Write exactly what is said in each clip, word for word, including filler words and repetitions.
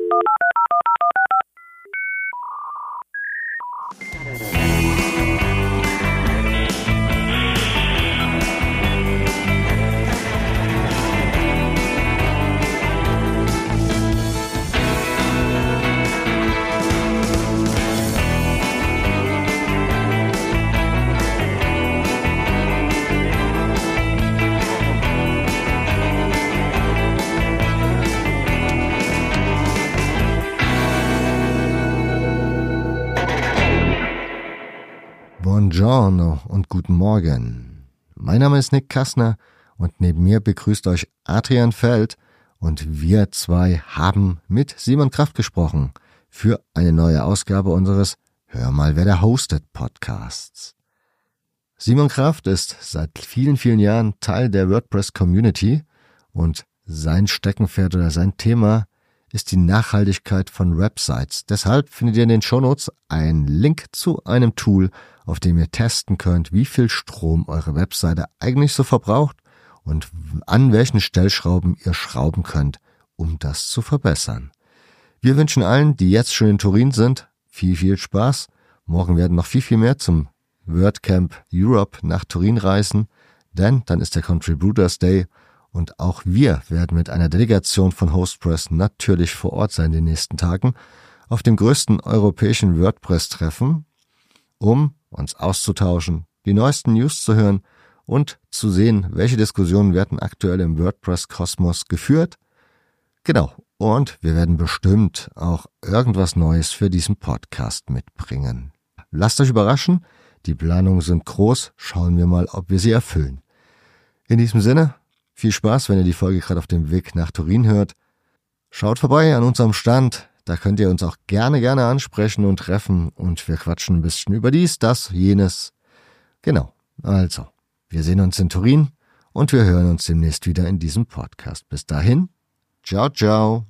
Buongiorno und guten Morgen. Mein Name ist Nick Kassner und neben mir begrüßt euch Adrian Feld und wir zwei haben mit Simon Kraft gesprochen für eine neue Ausgabe unseres Hör mal, wer da hostet Podcasts. Simon Kraft ist seit vielen, vielen Jahren Teil der WordPress-Community und sein Steckenpferd oder sein Thema ist die Nachhaltigkeit von Websites. Deshalb findet ihr in den Shownotes einen Link zu einem Tool, auf dem ihr testen könnt, wie viel Strom eure Webseite eigentlich so verbraucht und an welchen Stellschrauben ihr schrauben könnt, um das zu verbessern. Wir wünschen allen, die jetzt schon in Turin sind, viel, viel Spaß. Morgen werden noch viel, viel mehr zum WordCamp Europe nach Turin reisen, denn dann ist der Contributors Day und auch wir werden mit einer Delegation von Hostpress natürlich vor Ort sein in den nächsten Tagen auf dem größten europäischen WordPress-Treffen, um uns auszutauschen, die neuesten News zu hören und zu sehen, welche Diskussionen werden aktuell im WordPress-Kosmos geführt. Genau, und wir werden bestimmt auch irgendwas Neues für diesen Podcast mitbringen. Lasst euch überraschen, die Planungen sind groß, schauen wir mal, ob wir sie erfüllen. In diesem Sinne, viel Spaß, wenn ihr die Folge gerade auf dem Weg nach Turin hört. Schaut vorbei an unserem Stand. Da könnt ihr uns auch gerne, gerne ansprechen und treffen und wir quatschen ein bisschen über dies, das, jenes. Genau, also, wir sehen uns in Turin und wir hören uns demnächst wieder in diesem Podcast. Bis dahin, ciao, ciao.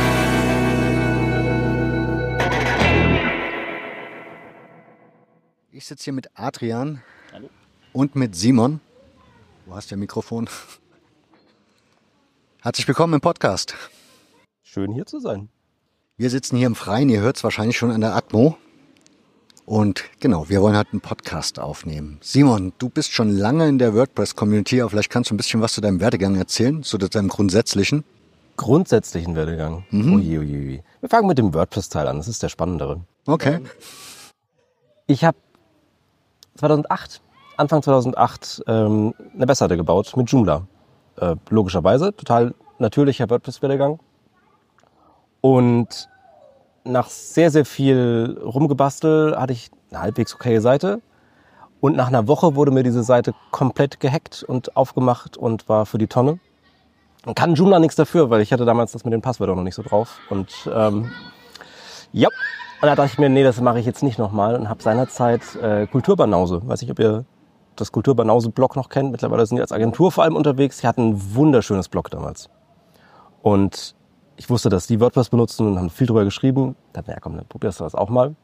Ich sitze hier mit Adrian. Hallo. Und mit Simon. Du hast ja Mikrofon. Herzlich willkommen im Podcast. Schön hier zu sein. Wir sitzen hier im Freien, ihr hört es wahrscheinlich schon an der Atmo. Und genau, wir wollen halt einen Podcast aufnehmen. Simon, du bist schon lange in der WordPress-Community, aber vielleicht kannst du ein bisschen was zu deinem Werdegang erzählen, zu deinem grundsätzlichen. Grundsätzlichen Werdegang? Mhm. Oje, oje, oje. Wir fangen mit dem WordPress-Teil an, das ist der spannendere. Okay. Ich habe zweitausendacht, Anfang zweitausendacht ähm, eine Webseite gebaut mit Joomla. Äh, logischerweise, total natürlicher WordPress-Werdegang. Und nach sehr, sehr viel Rumgebastel hatte ich eine halbwegs okaye Seite. Und nach einer Woche wurde mir diese Seite komplett gehackt und aufgemacht und war für die Tonne. Und kann Joomla nichts dafür, weil ich hatte damals das mit den Passwörtern noch nicht so drauf. Und ähm, ja, und da dachte ich mir, nee, das mache ich jetzt nicht nochmal. Und habe seinerzeit äh, Kulturbanause, weiß nicht, ob ihr das Kulturbanause-Blog noch kennt. Mittlerweile sind die als Agentur vor allem unterwegs. Die hatten ein wunderschönes Blog damals. Und ich wusste, dass die WordPress benutzen und haben viel drüber geschrieben. Da dachte ich, ja komm, dann probierst du das auch mal.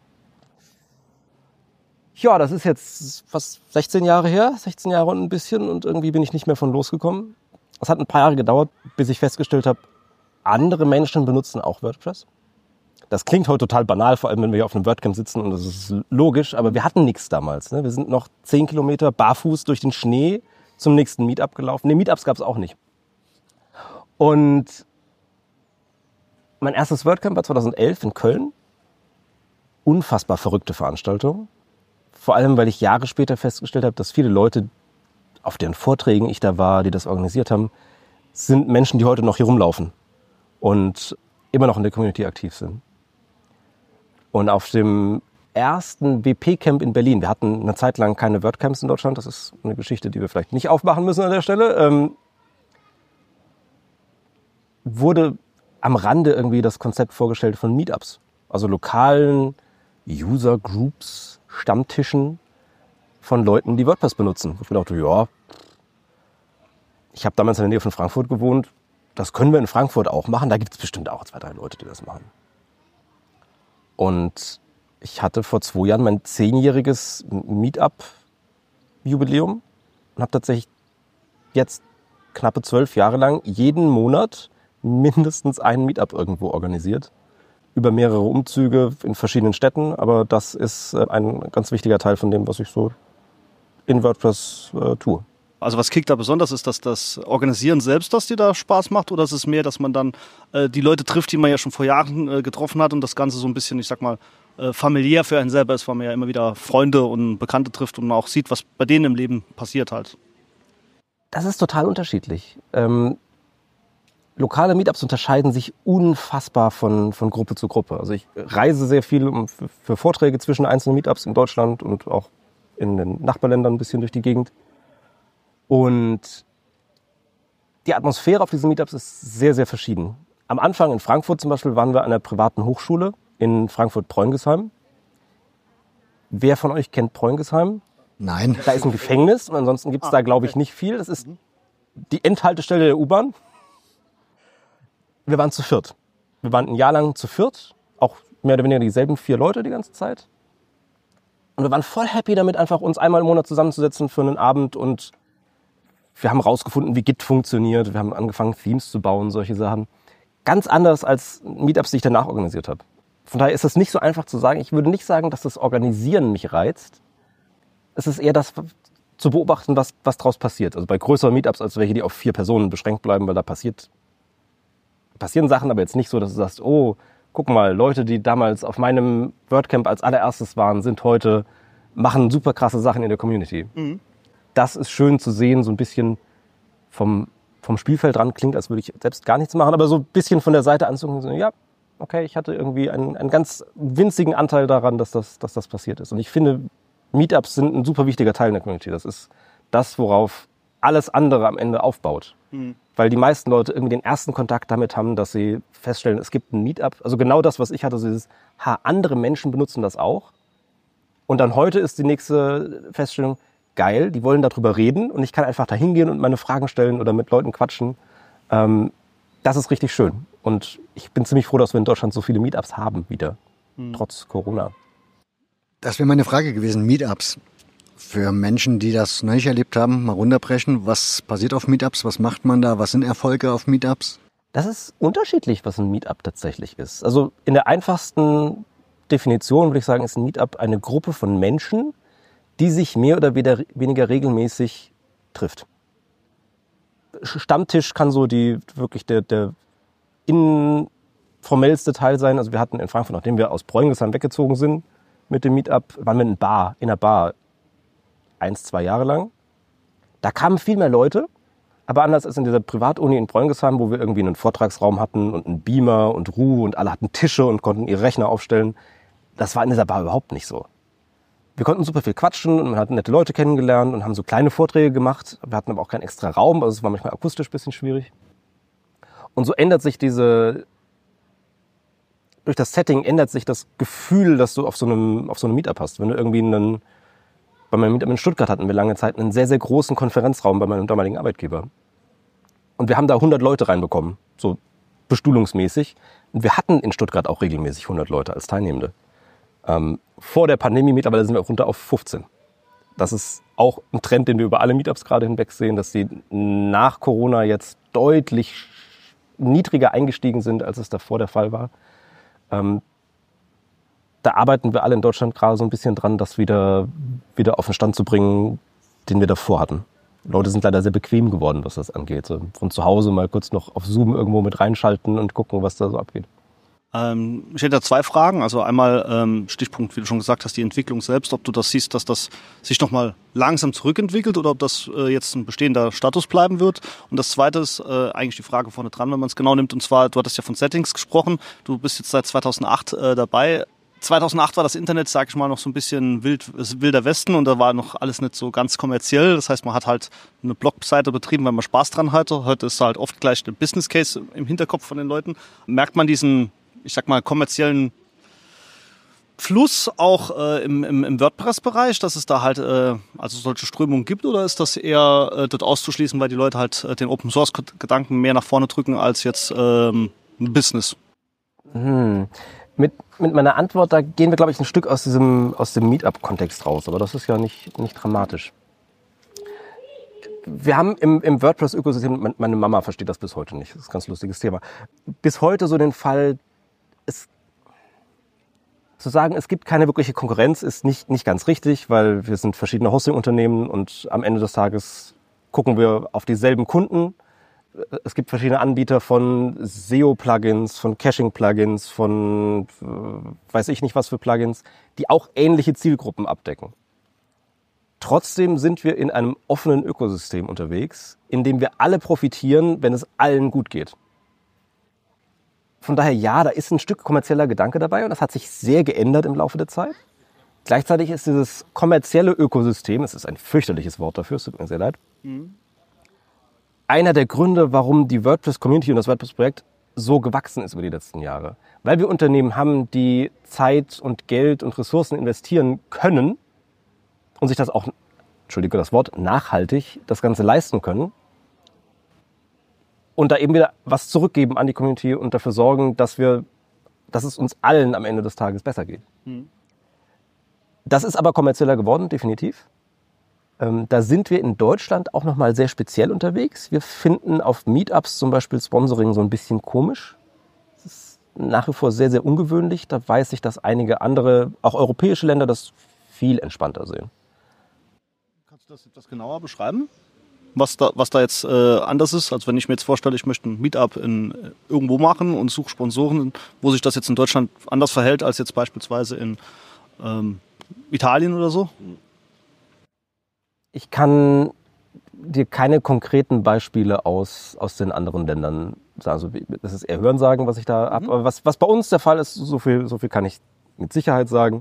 Ja, das ist jetzt fast sechzehn Jahre her, sechzehn Jahre und ein bisschen und irgendwie bin ich nicht mehr von losgekommen. Es hat ein paar Jahre gedauert, bis ich festgestellt habe, andere Menschen benutzen auch WordPress. Das klingt heute total banal, vor allem wenn wir hier auf einem WordCamp sitzen und das ist logisch, aber wir hatten nichts damals. Ne? Wir sind noch zehn Kilometer barfuß durch den Schnee zum nächsten Meetup gelaufen. Ne, Meetups gab es auch nicht. Und mein erstes WordCamp war zweitausendelf in Köln. Unfassbar verrückte Veranstaltung. Vor allem, weil ich Jahre später festgestellt habe, dass viele Leute, auf deren Vorträgen ich da war, die das organisiert haben, sind Menschen, die heute noch hier rumlaufen und immer noch in der Community aktiv sind. Und auf dem ersten W P-Camp in Berlin, wir hatten eine Zeit lang keine WordCamps in Deutschland, das ist eine Geschichte, die wir vielleicht nicht aufmachen müssen an der Stelle, ähm, wurde am Rande irgendwie das Konzept vorgestellt von Meetups. Also lokalen User-Groups, Stammtischen von Leuten, die WordPress benutzen. Wo ich mir dachte, ja, ich habe damals in der Nähe von Frankfurt gewohnt, das können wir in Frankfurt auch machen. Da gibt es bestimmt auch zwei, drei Leute, die das machen. Und ich hatte vor zwei Jahren mein zehnjähriges Meetup-Jubiläum und habe tatsächlich jetzt knappe zwölf Jahre lang jeden Monat mindestens ein Meetup irgendwo organisiert. Über mehrere Umzüge in verschiedenen Städten. Aber das ist ein ganz wichtiger Teil von dem, was ich so in WordPress äh, tue. Also was kickt da besonders? Ist das das Organisieren selbst, das dir da Spaß macht? Oder ist es mehr, dass man dann äh, die Leute trifft, die man ja schon vor Jahren äh, getroffen hat und das Ganze so ein bisschen, ich sag mal, äh, familiär für einen selber ist, weil man ja immer wieder Freunde und Bekannte trifft und auch sieht, was bei denen im Leben passiert halt? Das ist total unterschiedlich. Ähm, lokale Meetups unterscheiden sich unfassbar von, von Gruppe zu Gruppe. Also ich reise sehr viel um, für, für Vorträge zwischen einzelnen Meetups in Deutschland und auch in den Nachbarländern ein bisschen durch die Gegend. Und die Atmosphäre auf diesen Meetups ist sehr, sehr verschieden. Am Anfang in Frankfurt zum Beispiel waren wir an einer privaten Hochschule in Frankfurt-Preungesheim. Wer von euch kennt Preungesheim? Nein. Da ist ein Gefängnis und ansonsten gibt es da, glaube ich, nicht viel. Das ist die Endhaltestelle der U-Bahn. Wir waren zu viert. Wir waren ein Jahr lang zu viert, auch mehr oder weniger dieselben vier Leute die ganze Zeit. Und wir waren voll happy damit, einfach uns einmal im Monat zusammenzusetzen für einen Abend und wir haben rausgefunden, wie Git funktioniert. Wir haben angefangen, Themes zu bauen, solche Sachen. Ganz anders als Meetups, die ich danach organisiert habe. Von daher ist es nicht so einfach zu sagen. Ich würde nicht sagen, dass das Organisieren mich reizt. Es ist eher das zu beobachten, was, was daraus passiert. Also bei größeren Meetups als welche, die auf vier Personen beschränkt bleiben, weil da passiert, passieren Sachen, aber jetzt nicht so, dass du sagst, oh, guck mal, Leute, die damals auf meinem WordCamp als allererstes waren, sind heute, machen super krasse Sachen in der Community. Mhm. Das ist schön zu sehen, so ein bisschen vom, vom Spielfeld ran, klingt, als würde ich selbst gar nichts machen, aber so ein bisschen von der Seite anzugucken, so, ja, okay, ich hatte irgendwie einen, einen ganz winzigen Anteil daran, dass das, dass das passiert ist. Und ich finde, Meetups sind ein super wichtiger Teil in der Community. Das ist das, worauf alles andere am Ende aufbaut. Mhm. Weil die meisten Leute irgendwie den ersten Kontakt damit haben, dass sie feststellen, es gibt ein Meetup. Also genau das, was ich hatte, so dieses, ha, andere Menschen benutzen das auch. Und dann heute ist die nächste Feststellung, geil, die wollen darüber reden und ich kann einfach da hingehen und meine Fragen stellen oder mit Leuten quatschen. Ähm, das ist richtig schön. Und ich bin ziemlich froh, dass wir in Deutschland so viele Meetups haben wieder, mhm. trotz Corona. Das wäre meine Frage gewesen, Meetups. Für Menschen, die das noch nicht erlebt haben, mal runterbrechen. Was passiert auf Meetups? Was macht man da? Was sind Erfolge auf Meetups? Das ist unterschiedlich, was ein Meetup tatsächlich ist. Also in der einfachsten Definition würde ich sagen, ist ein Meetup eine Gruppe von Menschen, die sich mehr oder weniger regelmäßig trifft. Stammtisch kann so die wirklich der, der informellste Teil sein. Also wir hatten in Frankfurt, nachdem wir aus Preungesheim weggezogen sind mit dem Meetup, waren wir in, Bar, in einer Bar eins, zwei Jahre lang. Da kamen viel mehr Leute, aber anders als in dieser Privatuni in Preungesheim, wo wir irgendwie einen Vortragsraum hatten und einen Beamer und Ruhe und alle hatten Tische und konnten ihre Rechner aufstellen. Das war in dieser Bar überhaupt nicht so. Wir konnten super viel quatschen und man hat nette Leute kennengelernt und haben so kleine Vorträge gemacht. Wir hatten aber auch keinen extra Raum, also es war manchmal akustisch ein bisschen schwierig. Und so ändert sich diese, durch das Setting ändert sich das Gefühl, dass du auf so einem, auf so einem Meetup hast. Wenn du irgendwie einen, bei meinem Meetup in Stuttgart hatten wir lange Zeit einen sehr, sehr großen Konferenzraum bei meinem damaligen Arbeitgeber. Und wir haben da hundert Leute reinbekommen, so bestuhlungsmäßig. Und wir hatten in Stuttgart auch regelmäßig hundert Leute als Teilnehmende. Ähm, vor der Pandemie mittlerweile sind wir auch runter auf fünfzehn. Das ist auch ein Trend, den wir über alle Meetups gerade hinweg sehen, dass die nach Corona jetzt deutlich niedriger eingestiegen sind, als es davor der Fall war. Ähm, da arbeiten wir alle in Deutschland gerade so ein bisschen dran, das wieder, wieder auf den Stand zu bringen, den wir davor hatten. Leute sind leider sehr bequem geworden, was das angeht. So von zu Hause mal kurz noch auf Zoom irgendwo mit reinschalten und gucken, was da so abgeht. Ähm, ich hätte da zwei Fragen. Also einmal ähm, Stichpunkt, wie du schon gesagt hast, die Entwicklung selbst, ob du das siehst, dass das sich nochmal langsam zurückentwickelt oder ob das äh, jetzt ein bestehender Status bleiben wird. Und das zweite ist äh, eigentlich die Frage vorne dran, wenn man es genau nimmt. Und zwar, du hattest ja von Settings gesprochen. Du bist jetzt seit zweitausendacht äh, dabei. zweitausendacht war das Internet, sag ich mal, noch so ein bisschen wild, wilder Westen und da war noch alles nicht so ganz kommerziell. Das heißt, man hat halt eine Blogseite betrieben, weil man Spaß dran hatte. Heute ist halt oft gleich der Business Case im Hinterkopf von den Leuten. Merkt man diesen, ich sag mal, kommerziellen Fluss auch äh, im, im, im WordPress-Bereich, dass es da halt äh, also solche Strömungen gibt, oder ist das eher äh, dort auszuschließen, weil die Leute halt äh, den Open-Source-Gedanken mehr nach vorne drücken als jetzt ähm, Business? Hm. Mit, mit meiner Antwort, da gehen wir, glaube ich, ein Stück aus diesem aus dem Meetup-Kontext raus, aber das ist ja nicht, nicht dramatisch. Wir haben im, im WordPress-Ökosystem, meine Mama versteht das bis heute nicht, das ist ein ganz lustiges Thema, bis heute so den Fall, es, zu sagen, es gibt keine wirkliche Konkurrenz, ist nicht, nicht ganz richtig, weil wir sind verschiedene Hosting-Unternehmen und am Ende des Tages gucken wir auf dieselben Kunden. Es gibt verschiedene Anbieter von S E O-Plugins, von Caching-Plugins, von äh, weiß ich nicht was für Plugins, die auch ähnliche Zielgruppen abdecken. Trotzdem sind wir in einem offenen Ökosystem unterwegs, in dem wir alle profitieren, wenn es allen gut geht. Von daher ja, da ist ein Stück kommerzieller Gedanke dabei und das hat sich sehr geändert im Laufe der Zeit. Gleichzeitig ist dieses kommerzielle Ökosystem, es ist ein fürchterliches Wort dafür, es tut mir sehr leid, mhm. einer der Gründe, warum die WordPress-Community und das WordPress-Projekt so gewachsen ist über die letzten Jahre. Weil wir Unternehmen haben, die Zeit und Geld und Ressourcen investieren können, und sich das auch, entschuldige das Wort, nachhaltig das Ganze leisten können und da eben wieder was zurückgeben an die Community und dafür sorgen, dass wir, dass es uns allen am Ende des Tages besser geht. Mhm. Das ist aber kommerzieller geworden, definitiv. Ähm, da sind wir in Deutschland auch nochmal sehr speziell unterwegs. Wir finden auf Meetups zum Beispiel Sponsoring so ein bisschen komisch. Das ist nach wie vor sehr, sehr ungewöhnlich. Da weiß ich, dass einige andere, auch europäische Länder, das viel entspannter sehen. Kannst du das etwas genauer beschreiben? Was da, was da jetzt äh, anders ist? Also wenn ich mir jetzt vorstelle, ich möchte ein Meetup in, äh, irgendwo machen und suche Sponsoren, wo sich das jetzt in Deutschland anders verhält als jetzt beispielsweise in ähm, Italien oder so? Ich kann dir keine konkreten Beispiele aus, aus den anderen Ländern sagen. Also das ist eher Hörensagen, was ich da habe. Mhm. Aber was, was bei uns der Fall ist, so viel, so viel kann ich mit Sicherheit sagen.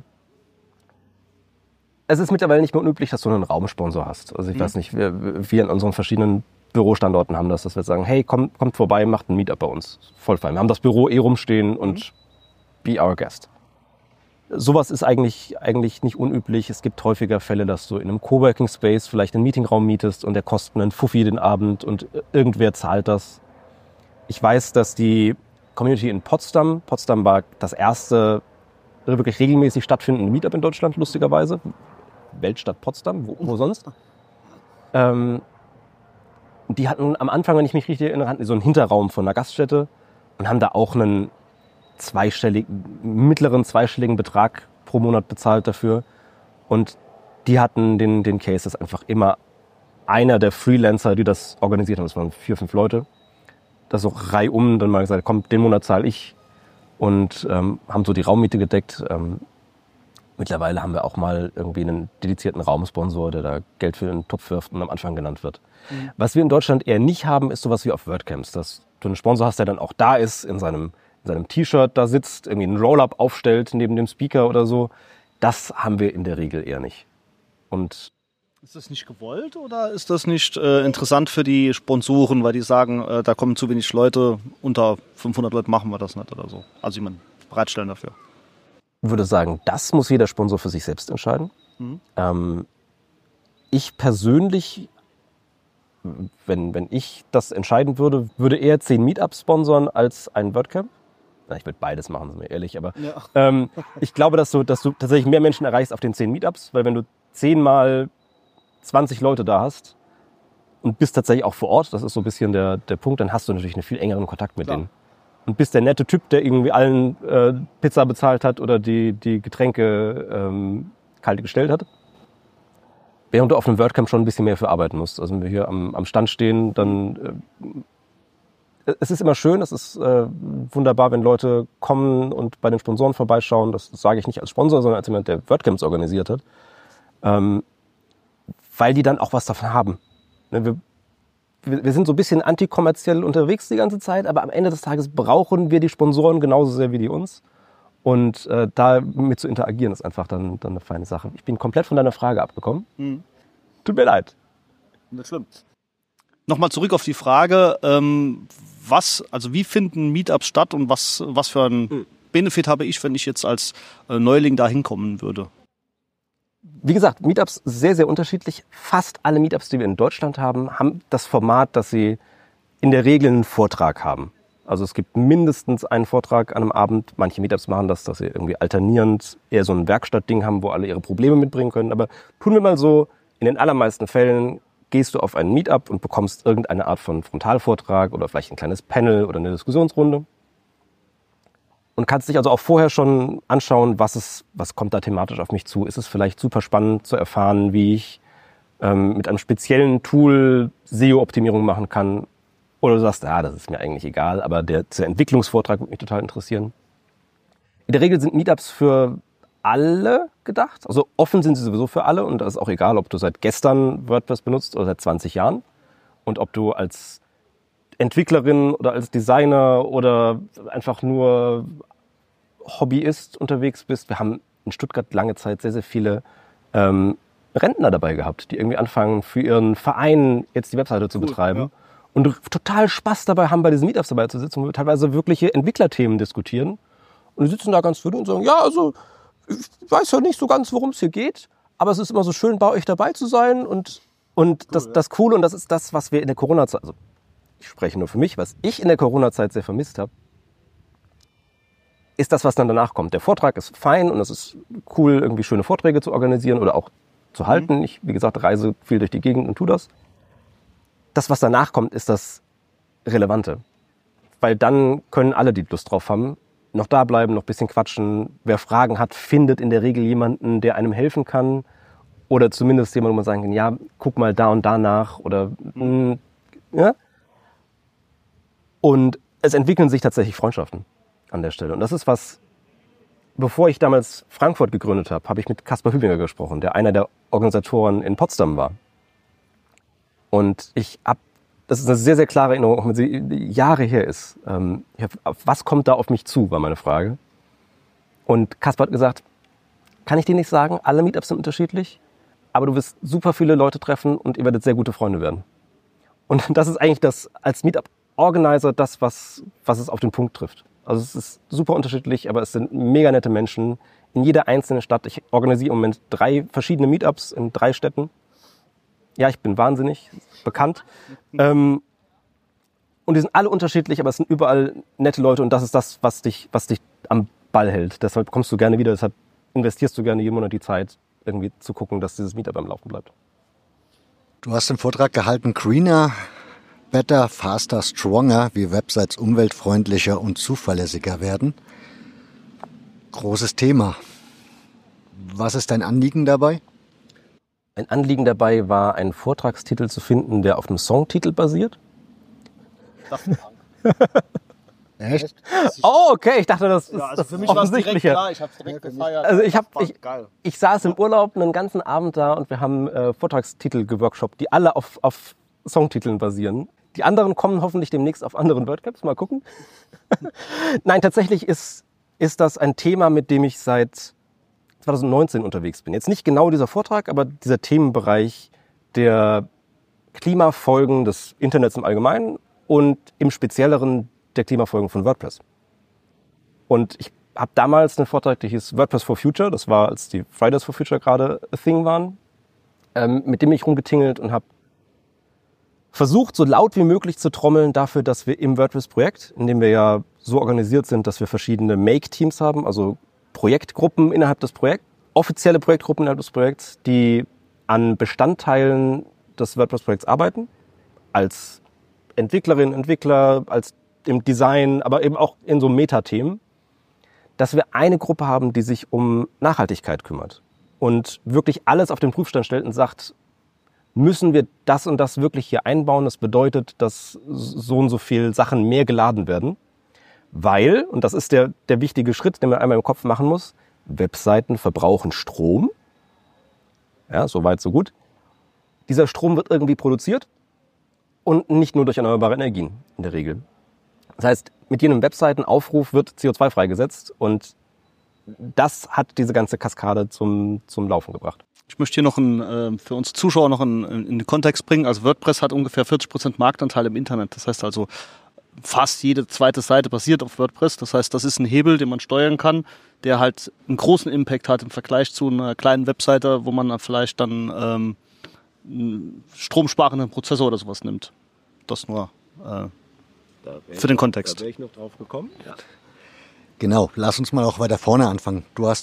Es ist mittlerweile nicht mehr unüblich, dass du einen Raumsponsor hast. Also ich mhm. weiß nicht, wir, wir in unseren verschiedenen Bürostandorten haben das, dass wir sagen, hey, kommt, kommt vorbei, macht ein Meetup bei uns. Voll fein. Wir haben das Büro eh rumstehen mhm. und be our guest. Sowas ist eigentlich, eigentlich nicht unüblich. Es gibt häufiger Fälle, dass du in einem Coworking Space vielleicht einen Meetingraum mietest und der kostet einen Fuffi den Abend und irgendwer zahlt das. Ich weiß, dass die Community in Potsdam, Potsdam war das erste wirklich regelmäßig stattfindende Meetup in Deutschland, lustigerweise. Weltstadt Potsdam, wo, wo sonst? Ähm, die hatten am Anfang, wenn ich mich richtig erinnere, hatten die so einen Hinterraum von einer Gaststätte und haben da auch einen zweistelligen, mittleren zweistelligen Betrag pro Monat bezahlt dafür. Und die hatten den, den Case, dass einfach immer einer der Freelancer, die das organisiert haben, das waren vier, fünf Leute, das so reihum dann mal gesagt, komm, den Monat zahle ich und ähm, haben so die Raummiete gedeckt. Ähm, Mittlerweile haben wir auch mal irgendwie einen dedizierten Raumsponsor, der da Geld für den Topf wirft und am Anfang genannt wird. Mhm. Was wir in Deutschland eher nicht haben, ist sowas wie auf WordCamps, dass du einen Sponsor hast, der dann auch da ist, in seinem, in seinem T-Shirt da sitzt, irgendwie einen Roll-Up aufstellt neben dem Speaker oder so. Das haben wir in der Regel eher nicht. Und ist das nicht gewollt oder ist das nicht äh, interessant für die Sponsoren, weil die sagen, äh, da kommen zu wenig Leute, unter fünfhundert Leute machen wir das nicht oder so? Also jemanden bereitstellen dafür. Ich würde sagen, das muss jeder Sponsor für sich selbst entscheiden. Mhm. Ähm, ich persönlich, wenn, wenn ich das entscheiden würde, würde eher zehn Meetups sponsern als ein WordCamp. Na, ich würde beides machen, sind wir ehrlich. Aber ja. ähm, ich glaube, dass du, dass du tatsächlich mehr Menschen erreichst auf den zehn Meetups, weil wenn du zehnmal zwanzig Leute da hast und bist tatsächlich auch vor Ort, das ist so ein bisschen der, der Punkt, dann hast du natürlich einen viel engeren Kontakt mit Klar. denen. Und bist der nette Typ, der irgendwie allen äh, Pizza bezahlt hat oder die, die Getränke ähm, kalt gestellt hat. Während du auf einem WordCamp schon ein bisschen mehr für arbeiten musst. Also wenn wir hier am, am Stand stehen, dann äh, es ist immer schön, es ist äh, wunderbar, wenn Leute kommen und bei den Sponsoren vorbeischauen. Das, das sage ich nicht als Sponsor, sondern als jemand, der WordCamps organisiert hat. Ähm, weil die dann auch was davon haben. Ne, wir, wir sind so ein bisschen antikommerziell unterwegs die ganze Zeit, aber am Ende des Tages brauchen wir die Sponsoren genauso sehr wie die uns. Und äh, da mit zu interagieren ist einfach dann, dann eine feine Sache. Ich bin komplett von deiner Frage abgekommen. Hm. Tut mir leid. Das stimmt. Nochmal zurück auf die Frage, ähm, was, also wie finden Meetups statt und was, was für einen hm. Benefit habe ich, wenn ich jetzt als äh, Neuling da hinkommen würde? Wie gesagt, Meetups sehr, sehr unterschiedlich. Fast alle Meetups, die wir in Deutschland haben, haben das Format, dass sie in der Regel einen Vortrag haben. Also es gibt mindestens einen Vortrag an einem Abend. Manche Meetups machen das, dass sie irgendwie alternierend eher so ein Werkstattding haben, wo alle ihre Probleme mitbringen können. Aber tun wir mal so, in den allermeisten Fällen gehst du auf ein Meetup und bekommst irgendeine Art von Frontalvortrag oder vielleicht ein kleines Panel oder eine Diskussionsrunde. Und kannst dich also auch vorher schon anschauen, was ist, was kommt da thematisch auf mich zu. Ist es vielleicht super spannend zu erfahren, wie ich ähm, mit einem speziellen Tool S E O-Optimierung machen kann. Oder du sagst, ja, das ist mir eigentlich egal, aber der, der Entwicklungsvortrag würde mich total interessieren. In der Regel sind Meetups für alle gedacht. Also offen sind sie sowieso für alle und das ist auch egal, ob du seit gestern WordPress benutzt oder seit zwanzig Jahren. Und ob du als Entwicklerin oder als Designer oder einfach nur Hobbyist unterwegs bist. Wir haben in Stuttgart lange Zeit sehr, sehr viele ähm, Rentner dabei gehabt, die irgendwie anfangen, für ihren Verein jetzt die Webseite zu cool, betreiben. Ja. Und total Spaß dabei haben, bei diesen Meetups dabei zu sitzen, wo wir teilweise wirkliche Entwicklerthemen diskutieren. Und die sitzen da ganz würdig und sagen, ja, also ich weiß ja nicht so ganz, worum es hier geht, aber es ist immer so schön, bei euch dabei zu sein. Und, und cool, das, ja. das Coole, und das ist das, was wir in der Corona-Zeit, also ich spreche nur für mich, was ich in der Corona-Zeit sehr vermisst habe, ist das, was dann danach kommt. Der Vortrag ist fein und es ist cool, irgendwie schöne Vorträge zu organisieren oder auch zu halten. Mhm. Ich, wie gesagt, reise viel durch die Gegend und tu das. Das, was danach kommt, ist das Relevante. Weil dann können alle, die Lust drauf haben, noch da bleiben, noch ein bisschen quatschen. Wer Fragen hat, findet in der Regel jemanden, der einem helfen kann. Oder zumindest jemand, wo man sagen kann, ja, guck mal da und da nach. Oder, mh, ja. Und es entwickeln sich tatsächlich Freundschaften an der Stelle. Und das ist was, bevor ich damals Frankfurt gegründet habe, habe ich mit Kaspar Hübinger gesprochen, der einer der Organisatoren in Potsdam war. Und ich habe, das ist eine sehr, sehr klare Erinnerung, auch wenn sie Jahre her ist. Ähm, ich hab, was kommt da auf mich zu, war meine Frage. Und Kaspar hat gesagt, kann ich dir nicht sagen, alle Meetups sind unterschiedlich, aber du wirst super viele Leute treffen und ihr werdet sehr gute Freunde werden. Und das ist eigentlich das, als Meetup-Organizer, das, was, was es auf den Punkt trifft. Also es ist super unterschiedlich, aber es sind mega nette Menschen in jeder einzelnen Stadt. Ich organisiere im Moment drei verschiedene Meetups in drei Städten. Ja, ich bin wahnsinnig bekannt. Ähm, und die sind alle unterschiedlich, aber es sind überall nette Leute und das ist das, was dich, was dich am Ball hält. Deshalb kommst du gerne wieder, deshalb investierst du gerne jeden Monat die Zeit, irgendwie zu gucken, dass dieses Meetup am Laufen bleibt. Du hast den Vortrag gehalten, Greener, Better, Faster, Stronger, wie Websites umweltfreundlicher und zuverlässiger werden. Großes Thema. Was ist dein Anliegen dabei? Ein Anliegen dabei war, einen Vortragstitel zu finden, der auf einem Songtitel basiert. Echt? Oh, okay. Ich dachte, das ist ja, also das für mich war es direkt klar. Ich habe es direkt gefeiert. Also ich, hab, ich, ich saß im Urlaub einen ganzen Abend da und wir haben äh, Vortragstitel geworkshopt, die alle auf, auf Songtiteln basieren. Die anderen kommen hoffentlich demnächst auf anderen WordCamps. Mal gucken. Nein, tatsächlich ist, ist das ein Thema, mit dem ich seit zwanzig neunzehn unterwegs bin. Jetzt nicht genau dieser Vortrag, aber dieser Themenbereich der Klimafolgen des Internets im Allgemeinen und im Spezielleren der Klimafolgen von WordPress. Und ich habe damals einen Vortrag, der hieß WordPress for Future. Das war, als die Fridays for Future gerade a thing waren, ähm, mit dem ich rumgetingelt und habe versucht, so laut wie möglich zu trommeln dafür, dass wir im WordPress-Projekt, in dem wir ja so organisiert sind, dass wir verschiedene Make-Teams haben, also Projektgruppen innerhalb des Projekts, offizielle Projektgruppen innerhalb des Projekts, die an Bestandteilen des WordPress-Projekts arbeiten, als Entwicklerinnen, Entwickler, als im Design, aber eben auch in so Metathemen, dass wir eine Gruppe haben, die sich um Nachhaltigkeit kümmert und wirklich alles auf den Prüfstand stellt und sagt, müssen wir das und das wirklich hier einbauen? Das bedeutet, dass so und so viel Sachen mehr geladen werden. Weil, und das ist der, der wichtige Schritt, den man einmal im Kopf machen muss, Webseiten verbrauchen Strom. Ja, so weit, so gut. Dieser Strom wird irgendwie produziert und nicht nur durch erneuerbare Energien in der Regel. Das heißt, mit jedem Webseitenaufruf wird C O zwei freigesetzt und das hat diese ganze Kaskade zum, zum Laufen gebracht. Ich möchte hier noch einen, äh, für uns Zuschauer noch einen, in den Kontext bringen. Also WordPress hat ungefähr vierzig Prozent Marktanteil im Internet. Das heißt also, fast jede zweite Seite basiert auf WordPress. Das heißt, das ist ein Hebel, den man steuern kann, der halt einen großen Impact hat im Vergleich zu einer kleinen Webseite, wo man dann vielleicht dann ähm, einen stromsparenden Prozessor oder sowas nimmt. Das nur äh, für den Kontext. Da wäre ich noch drauf gekommen. Ja. Genau, lass uns mal auch weiter vorne anfangen. Du hast dann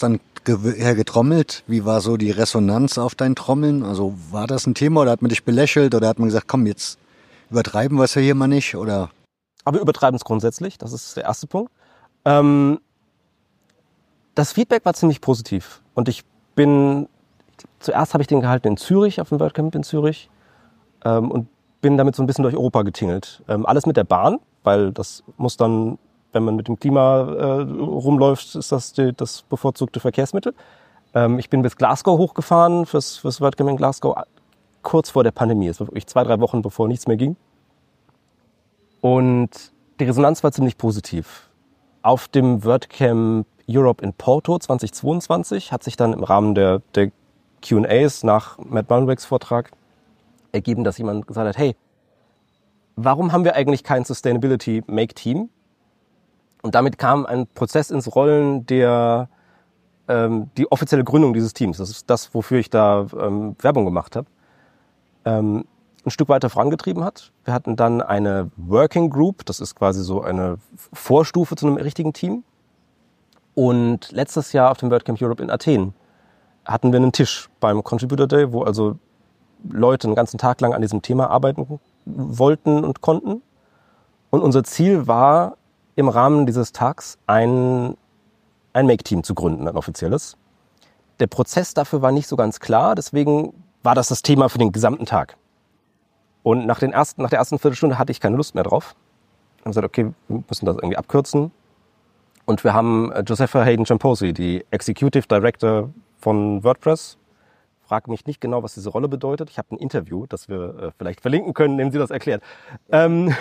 vorher getrommelt? Wie war so die Resonanz auf dein Trommeln? Also war das ein Thema oder hat man dich belächelt oder hat man gesagt, komm, jetzt übertreiben wir es ja hier mal nicht? Oder? Aber wir übertreiben es grundsätzlich, das ist der erste Punkt. Ähm, das Feedback war ziemlich positiv und ich bin, zuerst habe ich den gehalten in Zürich, auf dem WordCamp in Zürich ähm, und bin damit so ein bisschen durch Europa getingelt. Ähm, alles mit der Bahn, weil das muss dann, wenn man mit dem Klima äh, rumläuft, ist das die, das bevorzugte Verkehrsmittel. Ähm, ich bin bis Glasgow hochgefahren fürs, fürs WordCamp in Glasgow, kurz vor der Pandemie. Es war wirklich zwei, drei Wochen, bevor nichts mehr ging. Und die Resonanz war ziemlich positiv. Auf dem WordCamp Europe in Porto zweitausendzweiundzwanzig hat sich dann im Rahmen der, der Q and A's nach Matt Mullenwegs Vortrag ergeben, dass jemand gesagt hat, hey, warum haben wir eigentlich kein Sustainability Make Team? Und damit kam ein Prozess ins Rollen, der ähm, die offizielle Gründung dieses Teams, das ist das, wofür ich da ähm, Werbung gemacht habe, ähm, ein Stück weiter vorangetrieben hat. Wir hatten dann eine Working Group, das ist quasi so eine Vorstufe zu einem richtigen Team. Und letztes Jahr auf dem WordCamp Europe in Athen hatten wir einen Tisch beim Contributor Day, wo also Leute einen ganzen Tag lang an diesem Thema arbeiten wollten und konnten. Und unser Ziel war, im Rahmen dieses Tags ein, ein Make-Team zu gründen, ein offizielles. Der Prozess dafür war nicht so ganz klar, deswegen war das das Thema für den gesamten Tag. Und nach, den ersten, nach der ersten Viertelstunde hatte ich keine Lust mehr drauf. Ich habe gesagt, okay, wir müssen das irgendwie abkürzen. Und wir haben Josepha Haydn-Champosi, die Executive Director von WordPress. Frag mich nicht genau, was diese Rolle bedeutet. Ich habe ein Interview, das wir äh, vielleicht verlinken können, in dem sie das erklärt. Ähm,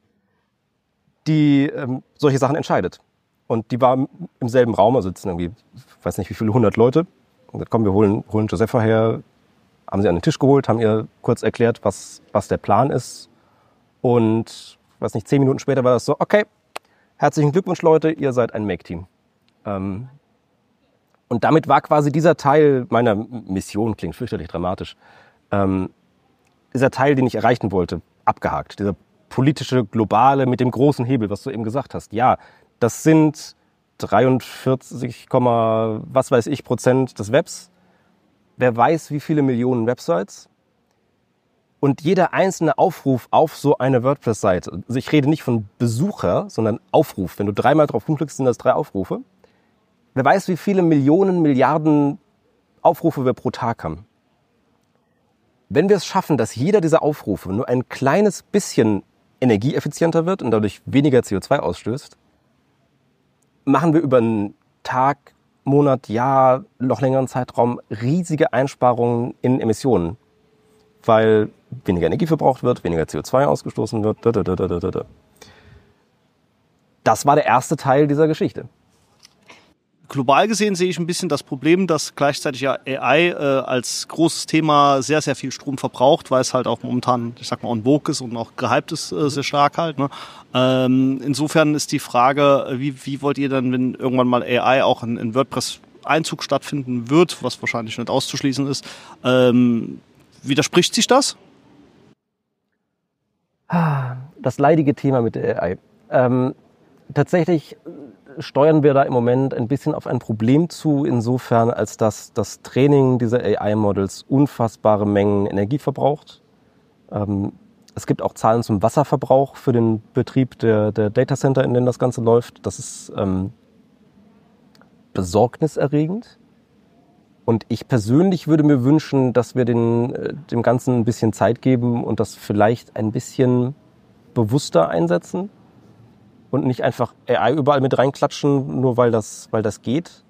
die ähm, solche Sachen entscheidet. Und die war im selben Raum, also sitzen irgendwie, ich weiß nicht wie viele hundert Leute. Und dann kommen wir holen, holen Josepha her, haben sie an den Tisch geholt, haben ihr kurz erklärt, was, was der Plan ist. Und, weiß nicht, zehn Minuten später war das so, okay, herzlichen Glückwunsch, Leute, ihr seid ein Make-Team. Ähm, und damit war quasi dieser Teil meiner Mission, klingt fürchterlich dramatisch, ähm, dieser Teil, den ich erreichen wollte, abgehakt. Dieser politische, globale, mit dem großen Hebel, was du eben gesagt hast. Ja, das sind dreiundvierzig, was weiß ich, Prozent des Webs. Wer weiß, wie viele Millionen Websites. Und jeder einzelne Aufruf auf so eine WordPress-Seite, also ich rede nicht von Besucher, sondern Aufruf. Wenn du dreimal drauf rumklickst, sind das drei Aufrufe. Wer weiß, wie viele Millionen, Milliarden Aufrufe wir pro Tag haben. Wenn wir es schaffen, dass jeder dieser Aufrufe nur ein kleines bisschen energieeffizienter wird und dadurch weniger C O zwei ausstößt, machen wir über einen Tag, Monat, Jahr, noch längeren Zeitraum riesige Einsparungen in Emissionen, weil weniger Energie verbraucht wird, weniger C O zwei ausgestoßen wird. Das war der erste Teil dieser Geschichte. Global gesehen sehe ich ein bisschen das Problem, dass gleichzeitig ja A I äh, als großes Thema sehr, sehr viel Strom verbraucht, weil es halt auch momentan, ich sag mal, on vogue ist und auch gehypt ist, äh, sehr stark halt. Ne? Ähm, insofern ist die Frage, wie, wie wollt ihr dann, wenn irgendwann mal A I auch in, in WordPress Einzug stattfinden wird, was wahrscheinlich nicht auszuschließen ist, ähm, widerspricht sich das? Das leidige Thema mit der A I. Ähm, tatsächlich steuern wir da im Moment ein bisschen auf ein Problem zu, insofern als dass das Training dieser A I-Models unfassbare Mengen Energie verbraucht. Ähm, es gibt auch Zahlen zum Wasserverbrauch für den Betrieb der, der Datacenter, in denen das Ganze läuft. Das ist ähm, besorgniserregend. Und ich persönlich würde mir wünschen, dass wir den, dem Ganzen ein bisschen Zeit geben und das vielleicht ein bisschen bewusster einsetzen. Und nicht einfach A I überall mit reinklatschen, nur weil das, weil das geht.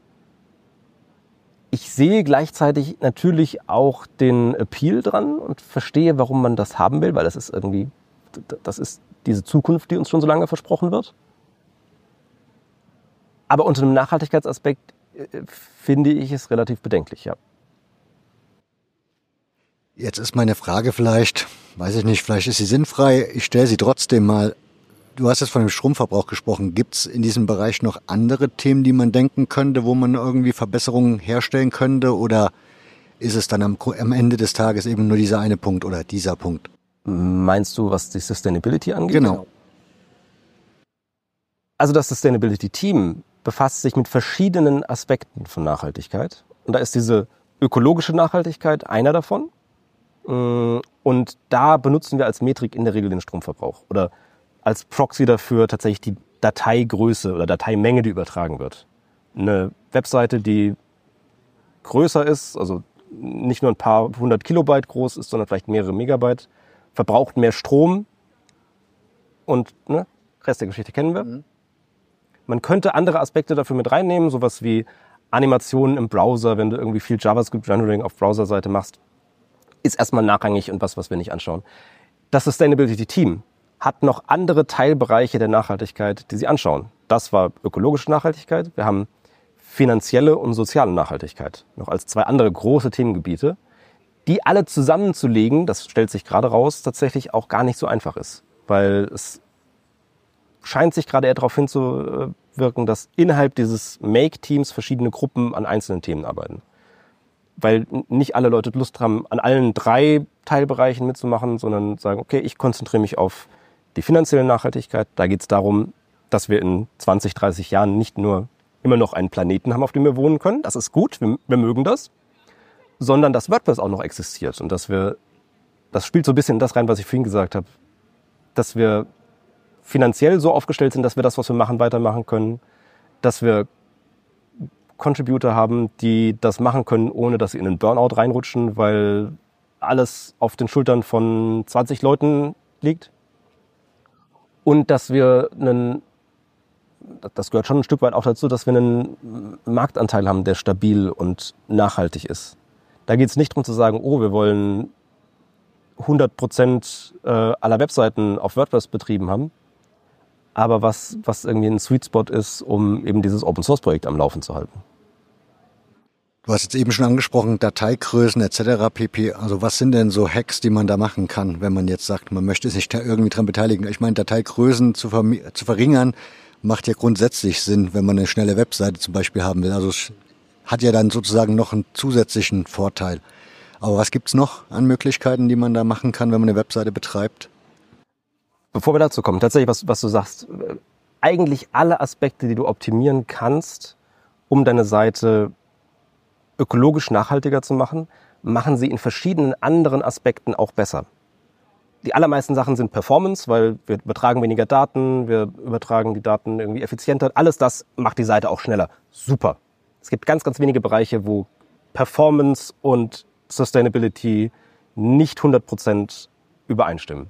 Ich sehe gleichzeitig natürlich auch den Appeal dran und verstehe, warum man das haben will, weil das ist irgendwie, das ist diese Zukunft, die uns schon so lange versprochen wird. Aber unter einem Nachhaltigkeitsaspekt äh, finde ich es relativ bedenklich, ja. Jetzt ist meine Frage vielleicht, weiß ich nicht, vielleicht ist sie sinnfrei, ich stelle sie trotzdem mal. Du hast jetzt von dem Stromverbrauch gesprochen. Gibt es in diesem Bereich noch andere Themen, die man denken könnte, wo man irgendwie Verbesserungen herstellen könnte? Oder ist es dann am, am Ende des Tages eben nur dieser eine Punkt oder dieser Punkt? Meinst du, was die Sustainability angeht? Genau. Also das Sustainability-Team befasst sich mit verschiedenen Aspekten von Nachhaltigkeit. Und da ist diese ökologische Nachhaltigkeit einer davon. Und da benutzen wir als Metrik in der Regel den Stromverbrauch oder als Proxy dafür tatsächlich die Dateigröße oder Dateimenge, die übertragen wird. Eine Webseite, die größer ist, also nicht nur ein paar hundert Kilobyte groß ist, sondern vielleicht mehrere Megabyte, verbraucht mehr Strom und ne, Rest der Geschichte kennen wir. Mhm. Man könnte andere Aspekte dafür mit reinnehmen, sowas wie Animationen im Browser, wenn du irgendwie viel JavaScript-Rendering auf Browserseite machst, ist erstmal nachrangig und was, was wir nicht anschauen. Das Sustainability-Team hat noch andere Teilbereiche der Nachhaltigkeit, die sie anschauen. Das war ökologische Nachhaltigkeit. Wir haben finanzielle und soziale Nachhaltigkeit noch als zwei andere große Themengebiete, die alle zusammenzulegen, das stellt sich gerade raus, tatsächlich auch gar nicht so einfach ist. Weil es scheint sich gerade eher darauf hinzuwirken, dass innerhalb dieses Make-Teams verschiedene Gruppen an einzelnen Themen arbeiten. Weil nicht alle Leute Lust haben, an allen drei Teilbereichen mitzumachen, sondern sagen, okay, ich konzentriere mich auf die finanzielle Nachhaltigkeit. Da geht es darum, dass wir in zwanzig, dreißig Jahren nicht nur immer noch einen Planeten haben, auf dem wir wohnen können. Das ist gut, wir, wir mögen das. Sondern dass WordPress auch noch existiert. Und dass wir, das spielt so ein bisschen in das rein, was ich vorhin gesagt habe, dass wir finanziell so aufgestellt sind, dass wir das, was wir machen, weitermachen können. Dass wir Contributor haben, die das machen können, ohne dass sie in einen Burnout reinrutschen, weil alles auf den Schultern von zwanzig Leuten liegt. Und dass wir einen, das gehört schon ein Stück weit auch dazu, dass wir einen Marktanteil haben, der stabil und nachhaltig ist. Da geht es nicht darum zu sagen, oh, wir wollen hundert Prozent aller Webseiten auf WordPress betrieben haben, aber was, was irgendwie ein Sweet Spot ist, um eben dieses Open-Source-Projekt am Laufen zu halten. Du hast jetzt eben schon angesprochen, Dateigrößen et cetera pp. Also was sind denn so Hacks, die man da machen kann, wenn man jetzt sagt, man möchte sich da irgendwie dran beteiligen? Ich meine, Dateigrößen zu, vermi- zu verringern macht ja grundsätzlich Sinn, wenn man eine schnelle Webseite zum Beispiel haben will. Also es hat ja dann sozusagen noch einen zusätzlichen Vorteil. Aber was gibt's noch an Möglichkeiten, die man da machen kann, wenn man eine Webseite betreibt? Bevor wir dazu kommen, tatsächlich, was, was du sagst, eigentlich alle Aspekte, die du optimieren kannst, um deine Seite ökologisch nachhaltiger zu machen, machen sie in verschiedenen anderen Aspekten auch besser. Die allermeisten Sachen sind Performance, weil wir übertragen weniger Daten, wir übertragen die Daten irgendwie effizienter. Alles das macht die Seite auch schneller. Super. Es gibt ganz, ganz wenige Bereiche, wo Performance und Sustainability nicht hundert Prozent übereinstimmen.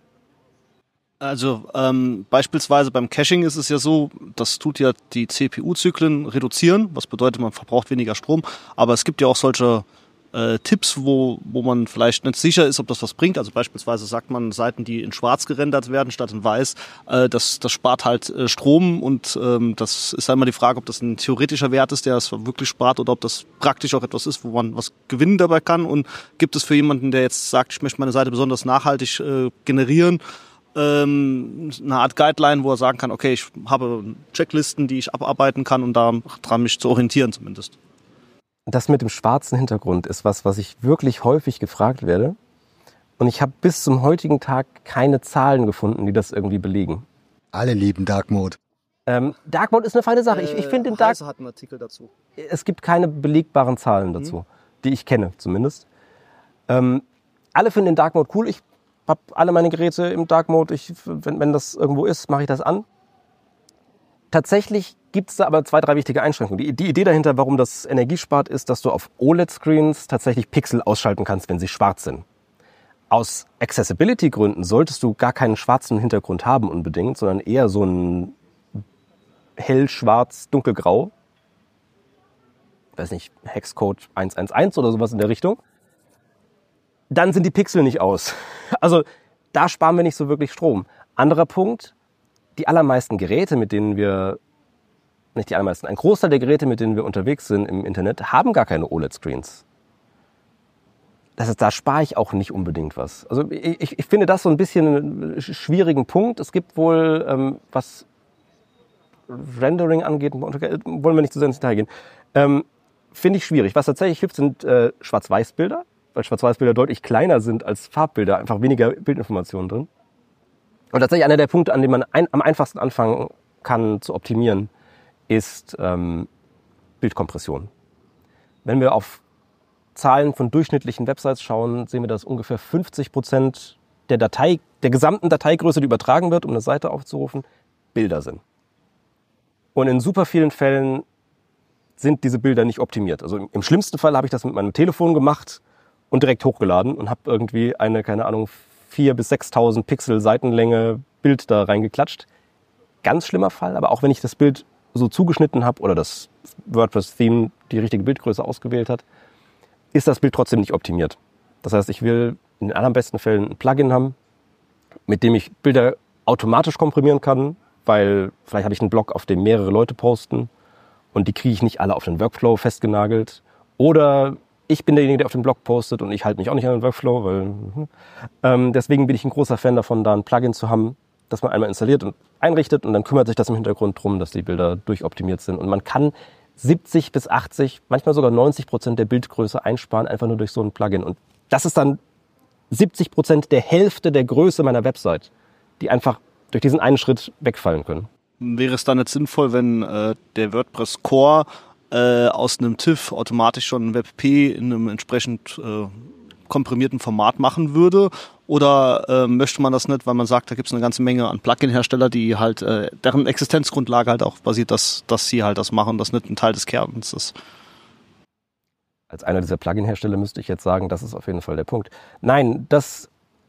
Also ähm, beispielsweise beim Caching ist es ja so, das tut ja die C P U-Zyklen reduzieren, was bedeutet, man verbraucht weniger Strom. Aber es gibt ja auch solche äh, Tipps, wo wo man vielleicht nicht sicher ist, ob das was bringt. Also beispielsweise sagt man, Seiten, die in schwarz gerendert werden statt in weiß, äh, das, das spart halt äh, Strom. Und ähm, das ist einmal die Frage, ob das ein theoretischer Wert ist, der es wirklich spart, oder ob das praktisch auch etwas ist, wo man was gewinnen dabei kann. Und gibt es für jemanden, der jetzt sagt, ich möchte meine Seite besonders nachhaltig äh, generieren, eine Art Guideline, wo er sagen kann, okay, ich habe Checklisten, die ich abarbeiten kann, um daran mich zu orientieren zumindest. Das mit dem schwarzen Hintergrund ist was, was ich wirklich häufig gefragt werde. Und ich habe bis zum heutigen Tag keine Zahlen gefunden, die das irgendwie belegen. Alle lieben Dark Mode. Ähm, Dark Mode ist eine feine Sache. Ich, ich finde den Dark... Heise hat einen Artikel dazu. Es gibt keine belegbaren Zahlen dazu, mhm. die ich kenne zumindest. Ähm, alle finden den Dark Mode cool. Ich habe alle meine Geräte im Dark Mode. Ich, wenn, wenn das irgendwo ist, mache ich das an. Tatsächlich gibt es da aber zwei, drei wichtige Einschränkungen. Die, die Idee dahinter, warum das Energie spart, ist, dass du auf O L E D-Screens tatsächlich Pixel ausschalten kannst, wenn sie schwarz sind. Aus Accessibility-Gründen solltest du gar keinen schwarzen Hintergrund haben unbedingt, sondern eher so ein hell-schwarz, dunkelgrau. Ich weiß nicht, Hexcode eins eins eins oder sowas in der Richtung. Dann sind die Pixel nicht aus. Also da sparen wir nicht so wirklich Strom. Anderer Punkt, die allermeisten Geräte, mit denen wir, nicht die allermeisten, ein Großteil der Geräte, mit denen wir unterwegs sind im Internet, haben gar keine O L E D-Screens. Das heißt, da spare ich auch nicht unbedingt was. Also ich, ich finde das so ein bisschen einen schwierigen Punkt. Es gibt wohl, ähm, was Rendering angeht, wollen wir nicht zu sehr ins Detail gehen, ähm, finde ich schwierig. Was tatsächlich hilft, sind äh, Schwarz-Weiß-Bilder, weil Schwarz-Weiß-Bilder deutlich kleiner sind als Farbbilder, einfach weniger Bildinformationen drin. Und tatsächlich einer der Punkte, an dem man ein, am einfachsten anfangen kann zu optimieren, ist ähm, Bildkompression. Wenn wir auf Zahlen von durchschnittlichen Websites schauen, sehen wir, dass ungefähr fünfzig Prozent der Datei, der gesamten Dateigröße, die übertragen wird, um eine Seite aufzurufen, Bilder sind. Und in super vielen Fällen sind diese Bilder nicht optimiert. Also im schlimmsten Fall habe ich das mit meinem Telefon gemacht und direkt hochgeladen und habe irgendwie eine, keine Ahnung, viertausend bis sechstausend Pixel Seitenlänge Bild da reingeklatscht. Ganz schlimmer Fall, aber auch wenn ich das Bild so zugeschnitten habe oder das WordPress-Theme die richtige Bildgröße ausgewählt hat, ist das Bild trotzdem nicht optimiert. Das heißt, ich will in den allerbesten Fällen ein Plugin haben, mit dem ich Bilder automatisch komprimieren kann, weil vielleicht habe ich einen Blog, auf dem mehrere Leute posten und die kriege ich nicht alle auf den Workflow festgenagelt. Oder ich bin derjenige, der auf den Blog postet und ich halte mich auch nicht an den Workflow, weil ähm, deswegen bin ich ein großer Fan davon, da ein Plugin zu haben, das man einmal installiert und einrichtet und dann kümmert sich das im Hintergrund drum, dass die Bilder durchoptimiert sind. Und man kann siebzig bis achtzig, manchmal sogar neunzig Prozent der Bildgröße einsparen, einfach nur durch so ein Plugin. Und das ist dann siebzig Prozent der Hälfte der Größe meiner Website, die einfach durch diesen einen Schritt wegfallen können. Wäre es dann nicht sinnvoll, wenn äh, der WordPress Core äh, aus einem TIFF automatisch schon ein WebP in einem entsprechend äh, komprimierten Format machen würde? Oder äh, möchte man das nicht, weil man sagt, da gibt es eine ganze Menge an Plugin-Hersteller, die halt, äh, deren Existenzgrundlage halt auch basiert, dass, dass sie halt das machen, das nicht ein Teil des Kerns ist? Als einer dieser Plugin-Hersteller müsste ich jetzt sagen, das ist auf jeden Fall der Punkt. Nein, das,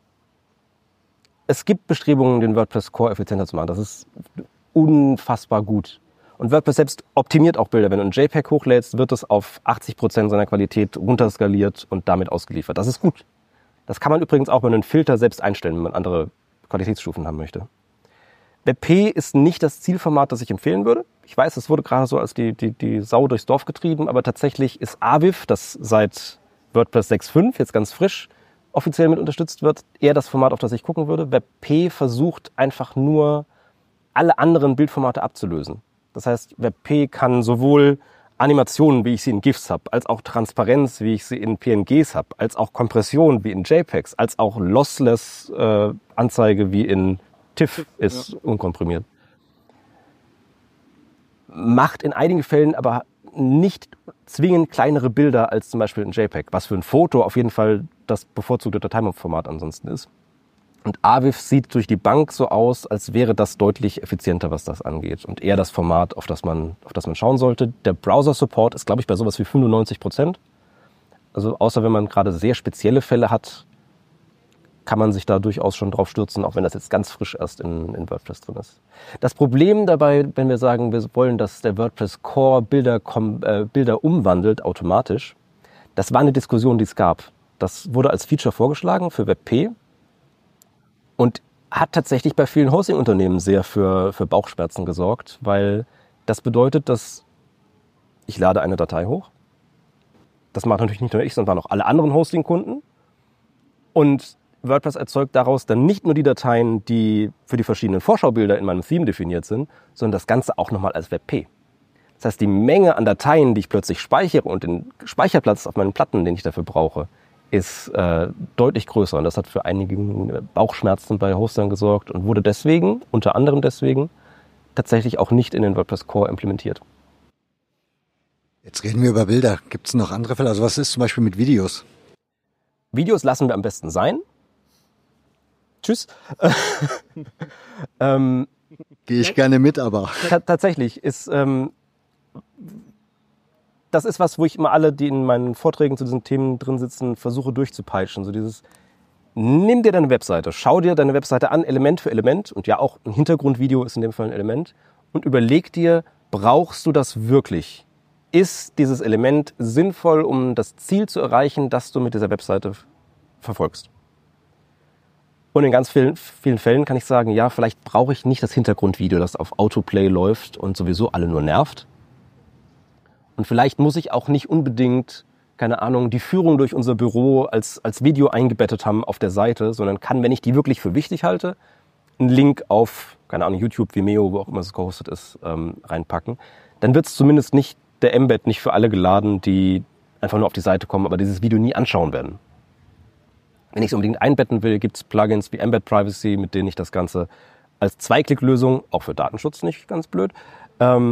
es gibt Bestrebungen, den WordPress Core effizienter zu machen. Das ist unfassbar gut. Und WordPress selbst optimiert auch Bilder. Wenn du ein JPEG hochlädst, wird es auf achtzig Prozent seiner Qualität runterskaliert und damit ausgeliefert. Das ist gut. Das kann man übrigens auch bei einem Filter selbst einstellen, wenn man andere Qualitätsstufen haben möchte. WebP ist nicht das Zielformat, das ich empfehlen würde. Ich weiß, es wurde gerade so als die, die, die Sau durchs Dorf getrieben, aber tatsächlich ist Aviv, das seit WordPress sechs Punkt fünf jetzt ganz frisch offiziell mit unterstützt wird, eher das Format, auf das ich gucken würde. WebP versucht einfach nur, alle anderen Bildformate abzulösen. Das heißt, WebP kann sowohl Animationen, wie ich sie in GIFs habe, als auch Transparenz, wie ich sie in P N Gs habe, als auch Kompression, wie in JPEGs, als auch Lossless äh, Anzeige, wie in TIFF ist ja. unkomprimiert. Macht in einigen Fällen aber nicht zwingend kleinere Bilder als zum Beispiel ein JPEG, was für ein Foto auf jeden Fall das bevorzugte Dateiformat ansonsten ist. Und Aviv sieht durch die Bank so aus, als wäre das deutlich effizienter, was das angeht. Und eher das Format, auf das man, auf das man schauen sollte. Der Browser-Support ist, glaube ich, bei sowas wie fünfundneunzig Prozent. Also außer wenn man gerade sehr spezielle Fälle hat, kann man sich da durchaus schon drauf stürzen, auch wenn das jetzt ganz frisch erst in, in WordPress drin ist. Das Problem dabei, wenn wir sagen, wir wollen, dass der WordPress Core Bilder, äh, Bilder umwandelt automatisch, das war eine Diskussion, die es gab. Das wurde als Feature vorgeschlagen für WebP und hat tatsächlich bei vielen Hosting-Unternehmen sehr für, für Bauchschmerzen gesorgt, weil das bedeutet, dass ich lade eine Datei hoch. Das macht natürlich nicht nur ich, sondern auch alle anderen Hosting-Kunden. Und WordPress erzeugt daraus dann nicht nur die Dateien, die für die verschiedenen Vorschaubilder in meinem Theme definiert sind, sondern das Ganze auch nochmal als WebP. Das heißt, die Menge an Dateien, die ich plötzlich speichere und den Speicherplatz auf meinen Platten, den ich dafür brauche, ist äh, deutlich größer. Und das hat für einige Bauchschmerzen bei Hostern gesorgt und wurde deswegen, unter anderem deswegen, tatsächlich auch nicht in den WordPress Core implementiert. Jetzt reden wir über Bilder. Gibt es noch andere Fälle? Also was ist zum Beispiel mit Videos? Videos lassen wir am besten sein. Tschüss. ähm, Gehe ich gerne mit, aber... T- tatsächlich ist... Ähm, das ist was, wo ich immer alle, die in meinen Vorträgen zu diesen Themen drin sitzen, versuche durchzupeitschen. So dieses, nimm dir deine Webseite, schau dir deine Webseite an, Element für Element. Und ja, auch ein Hintergrundvideo ist in dem Fall ein Element. Und überleg dir, brauchst du das wirklich? Ist dieses Element sinnvoll, um das Ziel zu erreichen, das du mit dieser Webseite verfolgst? Und in ganz vielen, vielen Fällen kann ich sagen, ja, vielleicht brauche ich nicht das Hintergrundvideo, das auf Autoplay läuft und sowieso alle nur nervt. Und vielleicht muss ich auch nicht unbedingt, keine Ahnung, die Führung durch unser Büro als, als Video eingebettet haben auf der Seite, sondern kann, wenn ich die wirklich für wichtig halte, einen Link auf, keine Ahnung, YouTube, Vimeo, wo auch immer es gehostet ist, ähm, reinpacken. Dann wird es zumindest nicht, der Embed nicht für alle geladen, die einfach nur auf die Seite kommen, aber dieses Video nie anschauen werden. Wenn ich es unbedingt einbetten will, gibt es Plugins wie Embed Privacy, mit denen ich das Ganze als Zwei-Klick-Lösung, auch für Datenschutz nicht ganz blöd, ähm,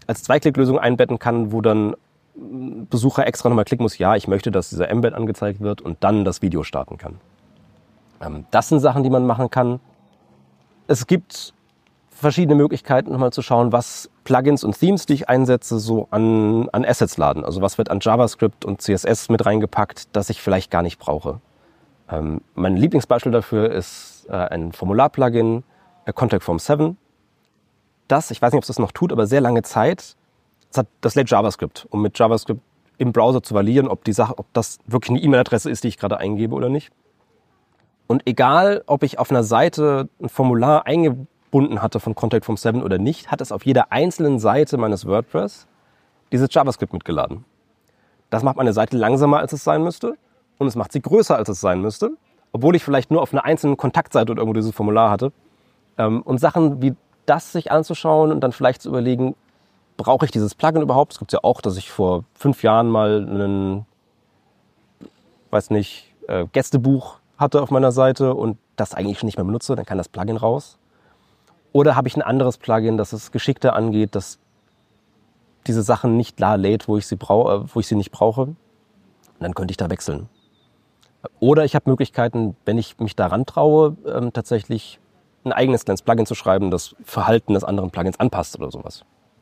als Zwei-Klick-Lösung einbetten kann, wo dann Besucher extra nochmal klicken muss, ja, ich möchte, dass dieser Embed angezeigt wird und dann das Video starten kann. Ähm, das sind Sachen, die man machen kann. Es gibt verschiedene Möglichkeiten, nochmal zu schauen, was Plugins und Themes, die ich einsetze, so an, an Assets laden. Also was wird an JavaScript und C S S mit reingepackt, das ich vielleicht gar nicht brauche. Ähm, mein Lieblingsbeispiel dafür ist äh, ein Formular-Plugin, äh, Contact Form sieben. Das, ich weiß nicht, ob es das noch tut, aber sehr lange Zeit, das, hat, das lädt JavaScript, um mit JavaScript im Browser zu validieren, ob die Sache, ob das wirklich eine E-Mail-Adresse ist, die ich gerade eingebe oder nicht. Und egal, ob ich auf einer Seite ein Formular eingebunden hatte von Contact Form sieben oder nicht, hat es auf jeder einzelnen Seite meines WordPress dieses JavaScript mitgeladen. Das macht meine Seite langsamer, als es sein müsste, und es macht sie größer, als es sein müsste, obwohl ich vielleicht nur auf einer einzelnen Kontaktseite oder irgendwo dieses Formular hatte. Und Sachen wie das sich anzuschauen und dann vielleicht zu überlegen, brauche ich dieses Plugin überhaupt? Es gibt ja auch, dass ich vor fünf Jahren mal einen, weiß nicht, äh, Gästebuch hatte auf meiner Seite und das eigentlich schon nicht mehr benutze, dann kann das Plugin raus. Oder habe ich ein anderes Plugin, das es geschickter angeht, das diese Sachen nicht da lädt, wo ich sie brauche, wo ich sie nicht brauche, und dann könnte ich da wechseln. Oder ich habe Möglichkeiten, wenn ich mich daran traue, ähm, tatsächlich ein eigenes kleines Plugin zu schreiben, das Verhalten des anderen Plugins anpasst oder sowas.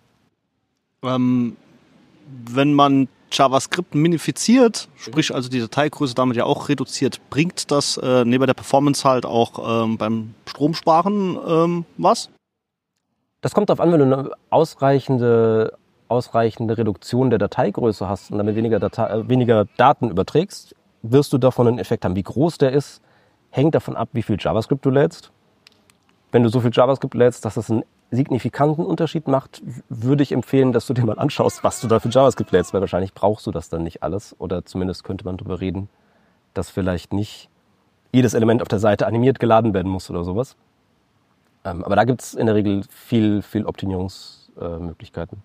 Ähm, wenn man JavaScript minifiziert, sprich also die Dateigröße damit ja auch reduziert, bringt das äh, neben der Performance halt auch ähm, beim Stromsparen ähm, was? Das kommt darauf an, wenn du eine ausreichende, ausreichende Reduktion der Dateigröße hast und damit weniger, Datei, äh, weniger Daten überträgst, wirst du davon einen Effekt haben. Wie groß der ist, hängt davon ab, wie viel JavaScript du lädst. Wenn du so viel JavaScript lädst, dass das einen signifikanten Unterschied macht, würde ich empfehlen, dass du dir mal anschaust, was du da für JavaScript lädst, weil wahrscheinlich brauchst du das dann nicht alles. Oder zumindest könnte man darüber reden, dass vielleicht nicht jedes Element auf der Seite animiert geladen werden muss oder sowas. Ähm, aber da gibt es in der Regel viel, viel Optimierungsmöglichkeiten.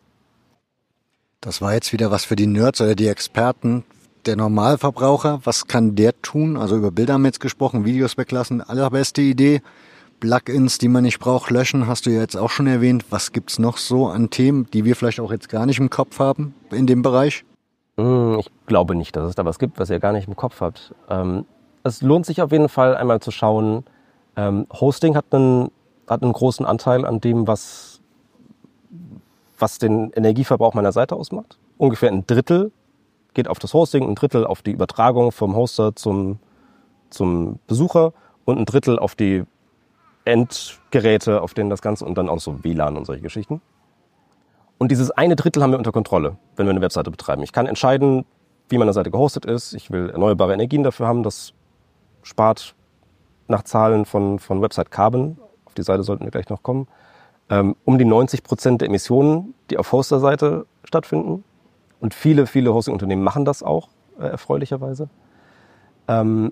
Das war jetzt wieder was für die Nerds oder die Experten. Der Normalverbraucher, was kann der tun? Also über Bilder haben wir jetzt gesprochen, Videos weglassen, allerbeste Idee. Plugins, die man nicht braucht, löschen, hast du ja jetzt auch schon erwähnt. Was gibt's noch so an Themen, die wir vielleicht auch jetzt gar nicht im Kopf haben in dem Bereich? Ich glaube nicht, dass es da was gibt, was ihr gar nicht im Kopf habt. Ähm, es lohnt sich auf jeden Fall einmal zu schauen. Ähm, Hosting hat einen, hat einen großen Anteil an dem, was, was den Energieverbrauch meiner Seite ausmacht. Ungefähr ein Drittel geht auf das Hosting, ein Drittel auf die Übertragung vom Hoster zum, zum Besucher und ein Drittel auf die Endgeräte, auf denen das Ganze, und dann auch so W L A N und solche Geschichten. Und dieses eine Drittel haben wir unter Kontrolle, wenn wir eine Webseite betreiben. Ich kann entscheiden, wie meine Seite gehostet ist. Ich will erneuerbare Energien dafür haben. Das spart nach Zahlen von, von Website Carbon, auf die Seite sollten wir gleich noch kommen, ähm, um die neunzig Prozent der Emissionen, die auf Hoster-Seite stattfinden. Und viele, viele Hosting-Unternehmen machen das auch, äh, erfreulicherweise. Ähm,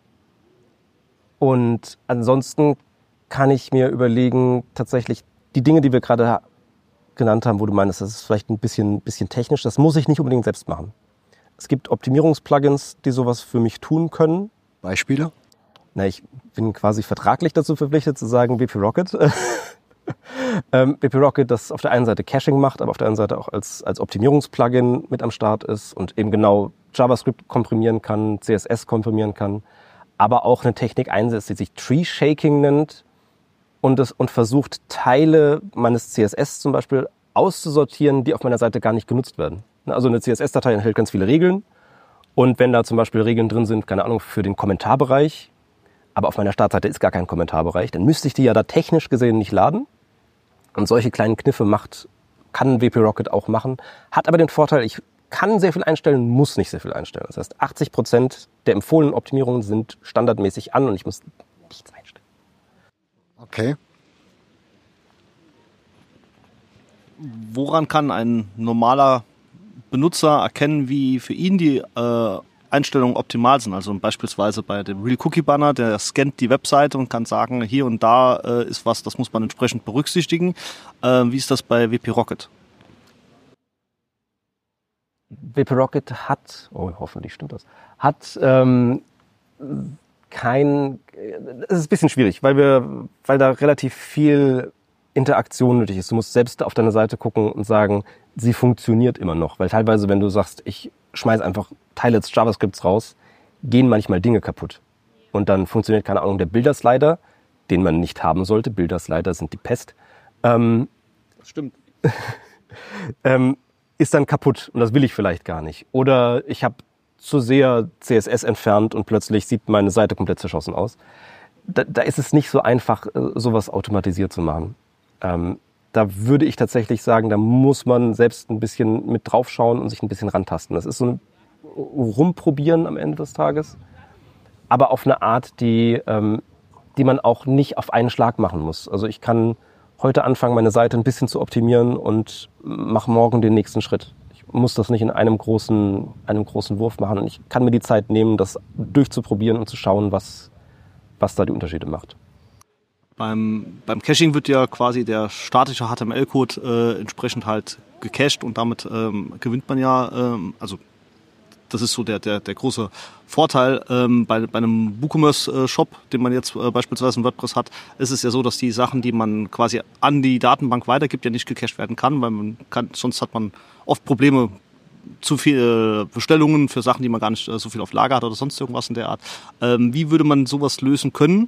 und ansonsten kann ich mir überlegen, tatsächlich die Dinge, die wir gerade genannt haben, wo du meinst, das ist vielleicht ein bisschen, bisschen technisch, das muss ich nicht unbedingt selbst machen. Es gibt Optimierungsplugins, die sowas für mich tun können. Beispiele? Na, ich bin quasi vertraglich dazu verpflichtet zu sagen, W P Rocket. ähm, W P Rocket, das auf der einen Seite Caching macht, aber auf der anderen Seite auch als, als Optimierungsplugin mit am Start ist und eben genau JavaScript komprimieren kann, C S S komprimieren kann, aber auch eine Technik einsetzt, die sich Tree Shaking nennt. Und, das, und versucht, Teile meines C S S zum Beispiel auszusortieren, die auf meiner Seite gar nicht genutzt werden. Also eine C S S-Datei enthält ganz viele Regeln. Und wenn da zum Beispiel Regeln drin sind, keine Ahnung, für den Kommentarbereich, aber auf meiner Startseite ist gar kein Kommentarbereich, dann müsste ich die ja da technisch gesehen nicht laden. Und solche kleinen Kniffe macht, kann W P Rocket auch machen. Hat aber den Vorteil, ich kann sehr viel einstellen, muss nicht sehr viel einstellen. Das heißt, achtzig Prozent der empfohlenen Optimierungen sind standardmäßig an und ich muss nichts einstellen. Okay. Woran kann ein normaler Benutzer erkennen, wie für ihn die äh, Einstellungen optimal sind? Also beispielsweise bei dem Real Cookie Banner, der scannt die Webseite und kann sagen, hier und da äh, ist was, das muss man entsprechend berücksichtigen. Äh, wie ist das bei W P Rocket? W P Rocket hat, oh hoffentlich stimmt das, hat ähm, kein, es ist ein bisschen schwierig, weil wir, weil da relativ viel Interaktion nötig ist. Du musst selbst auf deine Seite gucken und sagen, sie funktioniert immer noch. Weil teilweise, wenn du sagst, ich schmeiß einfach Teile des JavaScripts raus, gehen manchmal Dinge kaputt. Und dann funktioniert, keine Ahnung, der Bilderslider, den man nicht haben sollte. Bilderslider sind die Pest. Ähm, das stimmt. ähm, ist dann kaputt und das will ich vielleicht gar nicht. Oder ich habe zu sehr C S S entfernt und plötzlich sieht meine Seite komplett zerschossen aus. Da, da ist es nicht so einfach, sowas automatisiert zu machen. Ähm, da würde ich tatsächlich sagen, da muss man selbst ein bisschen mit draufschauen und sich ein bisschen rantasten. Das ist so ein Rumprobieren am Ende des Tages, aber auf eine Art, die, ähm, die man auch nicht auf einen Schlag machen muss. Also ich kann heute anfangen, meine Seite ein bisschen zu optimieren und mache morgen den nächsten Schritt. Ich muss das nicht in einem großen, einem großen Wurf machen. Und ich kann mir die Zeit nehmen, das durchzuprobieren und zu schauen, was, was da die Unterschiede macht. Beim, beim Caching wird ja quasi der statische H T M L-Code äh, entsprechend halt gecached und damit ähm, gewinnt man ja, ähm, also das ist so der, der, der große Vorteil ähm, bei, bei einem WooCommerce-Shop, den man jetzt äh, beispielsweise in WordPress hat, ist es ja so, dass die Sachen, die man quasi an die Datenbank weitergibt, ja nicht gecached werden kann, weil man kann, sonst hat man oft Probleme, zu viele Bestellungen für Sachen, die man gar nicht äh, so viel auf Lager hat oder sonst irgendwas in der Art. Ähm, wie würde man sowas lösen können?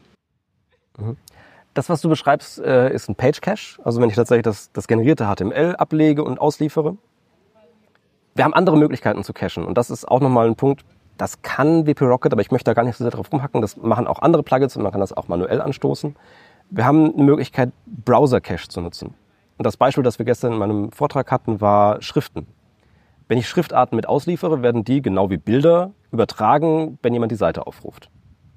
Das, was du beschreibst, äh, ist ein Page-Cache. Also wenn ich tatsächlich das, das generierte H T M L ablege und ausliefere. Wir haben andere Möglichkeiten zu cachen und das ist auch nochmal ein Punkt, das kann W P Rocket, aber ich möchte da gar nicht so sehr drauf rumhacken, das machen auch andere Plugins und man kann das auch manuell anstoßen. Wir haben eine Möglichkeit, Browser-Cache zu nutzen. Und das Beispiel, das wir gestern in meinem Vortrag hatten, war Schriften. Wenn ich Schriftarten mit ausliefere, werden die, genau wie Bilder, übertragen, wenn jemand die Seite aufruft.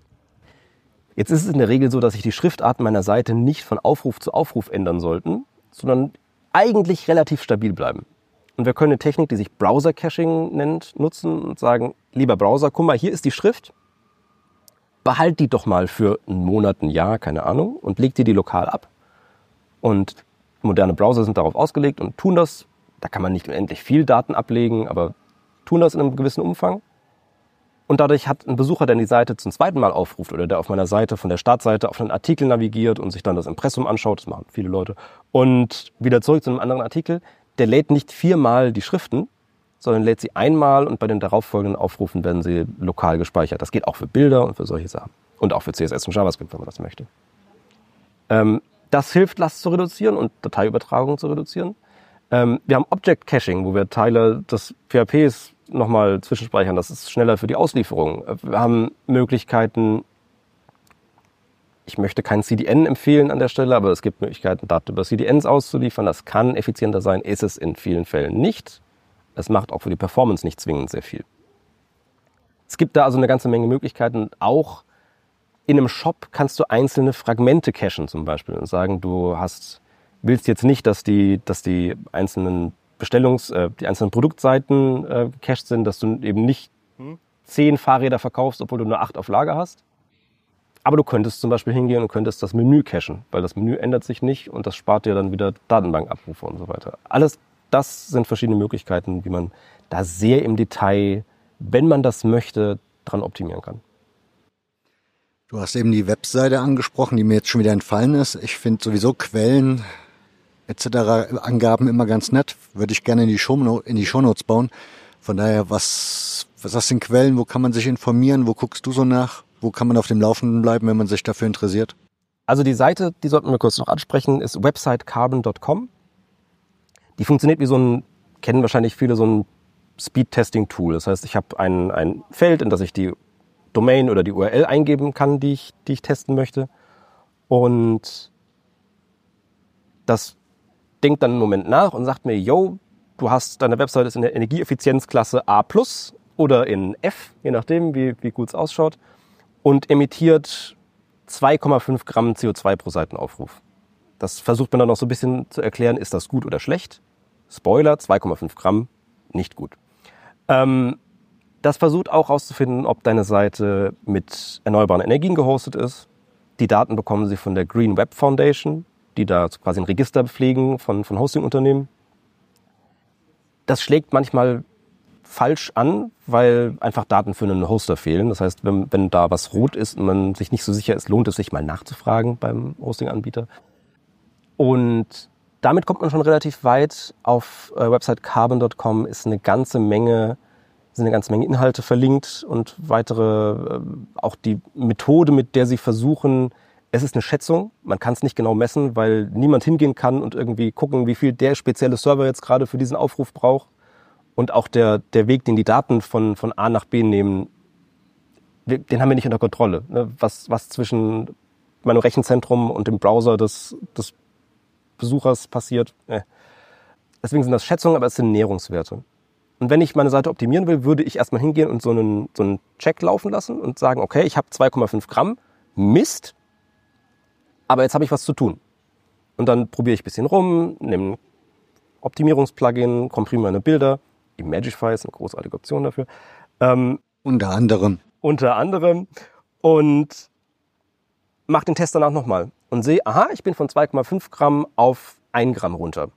Jetzt ist es in der Regel so, dass sich die Schriftarten meiner Seite nicht von Aufruf zu Aufruf ändern sollten, sondern eigentlich relativ stabil bleiben. Und wir können eine Technik, die sich Browser-Caching nennt, nutzen und sagen, lieber Browser, guck mal, hier ist die Schrift, behalt die doch mal für einen Monat, ein Jahr, keine Ahnung, und leg dir die lokal ab. Und moderne Browser sind darauf ausgelegt und tun das. Da kann man nicht unendlich viel Daten ablegen, aber tun das in einem gewissen Umfang. Und dadurch hat ein Besucher, der die Seite zum zweiten Mal aufruft oder der auf meiner Seite von der Startseite auf einen Artikel navigiert und sich dann das Impressum anschaut, das machen viele Leute, und wieder zurück zu einem anderen Artikel, der lädt nicht viermal die Schriften, sondern lädt sie einmal und bei den darauffolgenden Aufrufen werden sie lokal gespeichert. Das geht auch für Bilder und für solche Sachen. Und auch für C S S und JavaScript, wenn man das möchte. Ähm, das hilft, Last zu reduzieren und Dateiübertragung zu reduzieren. Ähm, wir haben Object Caching, wo wir Teile des P H Ps nochmal zwischenspeichern. Das ist schneller für die Auslieferung. Wir haben Möglichkeiten, ich möchte kein C D N empfehlen an der Stelle, aber es gibt Möglichkeiten, Daten über C D Ns auszuliefern. Das kann effizienter sein, ist es in vielen Fällen nicht. Es macht auch für die Performance nicht zwingend sehr viel. Es gibt da also eine ganze Menge Möglichkeiten. Auch in einem Shop kannst du einzelne Fragmente cachen zum Beispiel und sagen, du hast, willst jetzt nicht, dass die, dass die einzelnen Bestellungs-, äh, die einzelnen Produktseiten äh, gecached sind, dass du eben nicht hm. zehn Fahrräder verkaufst, obwohl du nur acht auf Lager hast. Aber du könntest zum Beispiel hingehen und könntest das Menü cachen, weil das Menü ändert sich nicht und das spart dir dann wieder Datenbankabrufe und so weiter. Alles das sind verschiedene Möglichkeiten, wie man da sehr im Detail, wenn man das möchte, dran optimieren kann. Du hast eben die Webseite angesprochen, die mir jetzt schon wieder entfallen ist. Ich finde sowieso Quellen et cetera Angaben immer ganz nett. Würde ich gerne in die Show, in die Shownotes bauen. Von daher, was, was sind Quellen? Wo kann man sich informieren? Wo guckst du so nach? Wo kann man auf dem Laufenden bleiben, wenn man sich dafür interessiert? Also die Seite, die sollten wir kurz noch ansprechen, ist website carbon dot com. Die funktioniert wie so ein, kennen wahrscheinlich viele, so ein Speed-Testing-Tool. Das heißt, ich habe ein, ein Feld, in das ich die Domain oder die U R L eingeben kann, die ich, die ich testen möchte. Und das denkt dann einen Moment nach und sagt mir, yo, du hast, deine Website ist in der Energieeffizienzklasse A plus oder in F, je nachdem, wie, wie gut es ausschaut, und emittiert zwei Komma fünf Gramm C O zwei pro Seitenaufruf. Das versucht man dann noch so ein bisschen zu erklären, ist das gut oder schlecht? Spoiler, zwei Komma fünf Gramm, nicht gut. Ähm, das versucht auch herauszufinden, ob deine Seite mit erneuerbaren Energien gehostet ist. Die Daten bekommen sie von der Green Web Foundation, die da quasi ein Register pflegen von, von Hosting-Unternehmen. Das schlägt manchmal falsch an, weil einfach Daten für einen Hoster fehlen. Das heißt, wenn, wenn da was rot ist und man sich nicht so sicher ist, lohnt es sich mal nachzufragen beim Hosting-Anbieter. Und damit kommt man schon relativ weit. Auf äh, Website carbon Punkt com ist eine ganze Menge, sind eine ganze Menge Inhalte verlinkt und weitere, äh, auch die Methode, mit der sie versuchen, es ist eine Schätzung, man kann es nicht genau messen, weil niemand hingehen kann und irgendwie gucken, wie viel der spezielle Server jetzt gerade für diesen Aufruf braucht. Und auch der, der Weg, den die Daten von, von A nach B nehmen, wir, den haben wir nicht unter Kontrolle. Ne? Was, was zwischen meinem Rechenzentrum und dem Browser des, des Besuchers passiert. Äh. Deswegen sind das Schätzungen, aber es sind Näherungswerte. Und wenn ich meine Seite optimieren will, würde ich erstmal hingehen und so einen, so einen Check laufen lassen und sagen, okay, ich habe zwei Komma fünf Gramm, Mist, aber jetzt habe ich was zu tun. Und dann probiere ich ein bisschen rum, nehme ein Optimierungsplugin, komprimiere meine Bilder. Imagify ist eine großartige Option dafür. Ähm, unter anderem. Unter anderem. Und mache den Test danach nochmal. Und sehe, aha, ich bin von zwei Komma fünf Gramm auf ein Gramm runter.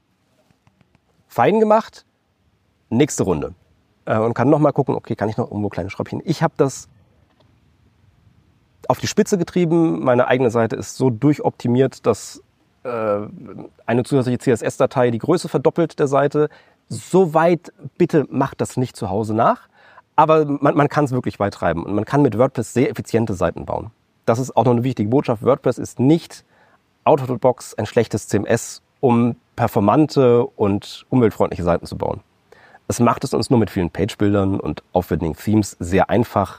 Fein gemacht, nächste Runde. Äh, und kann nochmal gucken, okay, kann ich noch irgendwo kleine Schräubchen. Ich habe das auf die Spitze getrieben. Meine eigene Seite ist so durchoptimiert, dass äh, eine zusätzliche C S S-Datei die Größe verdoppelt der Seite. Soweit bitte macht das nicht zu Hause nach. Aber man, man kann es wirklich weit treiben. Und man kann mit WordPress sehr effiziente Seiten bauen. Das ist auch noch eine wichtige Botschaft. WordPress ist nicht out of the box ein schlechtes C M S, um performante und umweltfreundliche Seiten zu bauen. Es macht es uns nur mit vielen Page-Bildern und aufwendigen Themes sehr einfach,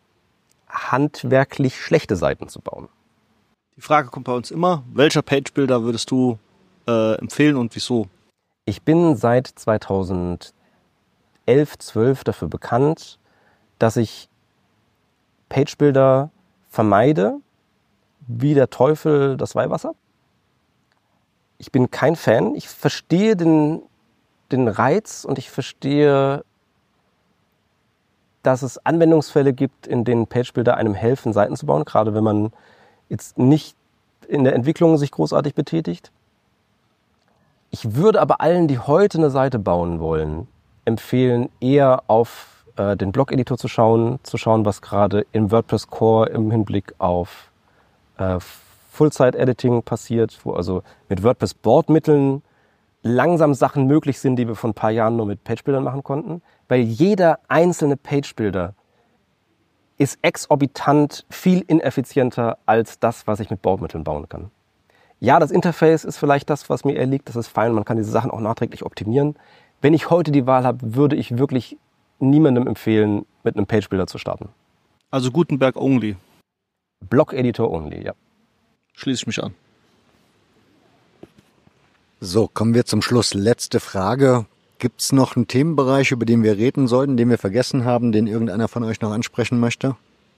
handwerklich schlechte Seiten zu bauen. Die Frage kommt bei uns immer, welcher Page-Builder würdest du äh, empfehlen und wieso? Ich bin seit zweitausendelf, zwölf dafür bekannt, dass ich Page-Builder vermeide, wie der Teufel das Weihwasser. Ich bin kein Fan. Ich verstehe den, den Reiz und ich verstehe, dass es Anwendungsfälle gibt, in denen Page-Builder einem helfen, Seiten zu bauen, gerade wenn man jetzt nicht in der Entwicklung sich großartig betätigt. Ich würde aber allen, die heute eine Seite bauen wollen, empfehlen, eher auf äh, den Blog-Editor zu schauen, zu schauen, was gerade im WordPress Core im Hinblick auf äh, Full-Site-Editing passiert, wo also mit WordPress-Bordmitteln langsam Sachen möglich sind, die wir vor ein paar Jahren nur mit Page-Buildern machen konnten, weil jeder einzelne Page-Builder ist exorbitant viel ineffizienter als das, was ich mit Bordmitteln bauen kann. Ja, das Interface ist vielleicht das, was mir eher liegt, das ist fein, man kann diese Sachen auch nachträglich optimieren. Wenn ich heute die Wahl habe, würde ich wirklich niemandem empfehlen, mit einem Page-Builder zu starten. Also Gutenberg only. Blog-Editor only, ja. Schließe ich mich an. So, kommen wir zum Schluss. Letzte Frage. Gibt es noch einen Themenbereich, über den wir reden sollten, den wir vergessen haben, den irgendeiner von euch noch ansprechen möchte?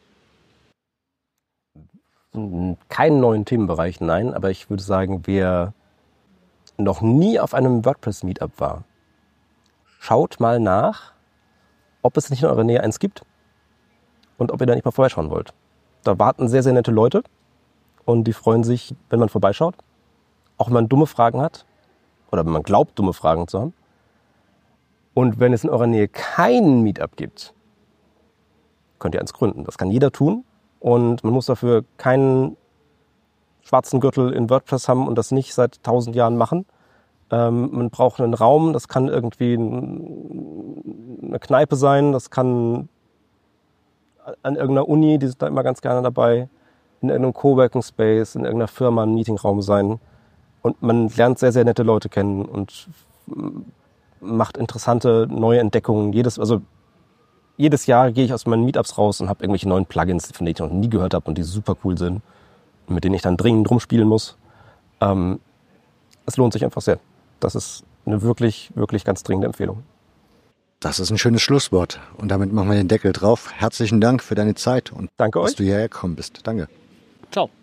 Keinen neuen Themenbereich, nein. Aber ich würde sagen, wer noch nie auf einem WordPress-Meetup war, schaut mal nach, ob es nicht in eurer Nähe eins gibt und ob ihr da nicht mal vorbeischauen wollt. Da warten sehr, sehr nette Leute und die freuen sich, wenn man vorbeischaut. Auch wenn man dumme Fragen hat oder wenn man glaubt, dumme Fragen zu haben. Und wenn es in eurer Nähe keinen Meetup gibt, könnt ihr eins gründen. Das kann jeder tun und man muss dafür keinen schwarzen Gürtel in WordPress haben und das nicht seit tausend Jahren machen. Ähm, man braucht einen Raum, das kann irgendwie eine Kneipe sein, das kann an irgendeiner Uni, die sind da immer ganz gerne dabei, in irgendeinem Coworking Space, in irgendeiner Firma ein Meetingraum sein. Und man lernt sehr, sehr nette Leute kennen und macht interessante neue Entdeckungen. Jedes, also jedes Jahr gehe ich aus meinen Meetups raus und habe irgendwelche neuen Plugins, von denen ich noch nie gehört habe und die super cool sind und mit denen ich dann dringend rumspielen muss. Ähm, es lohnt sich einfach sehr. Das ist eine wirklich, wirklich ganz dringende Empfehlung. Das ist ein schönes Schlusswort. Und damit machen wir den Deckel drauf. Herzlichen Dank für deine Zeit und Danke dass euch. du hierher gekommen bist. Danke. Ciao.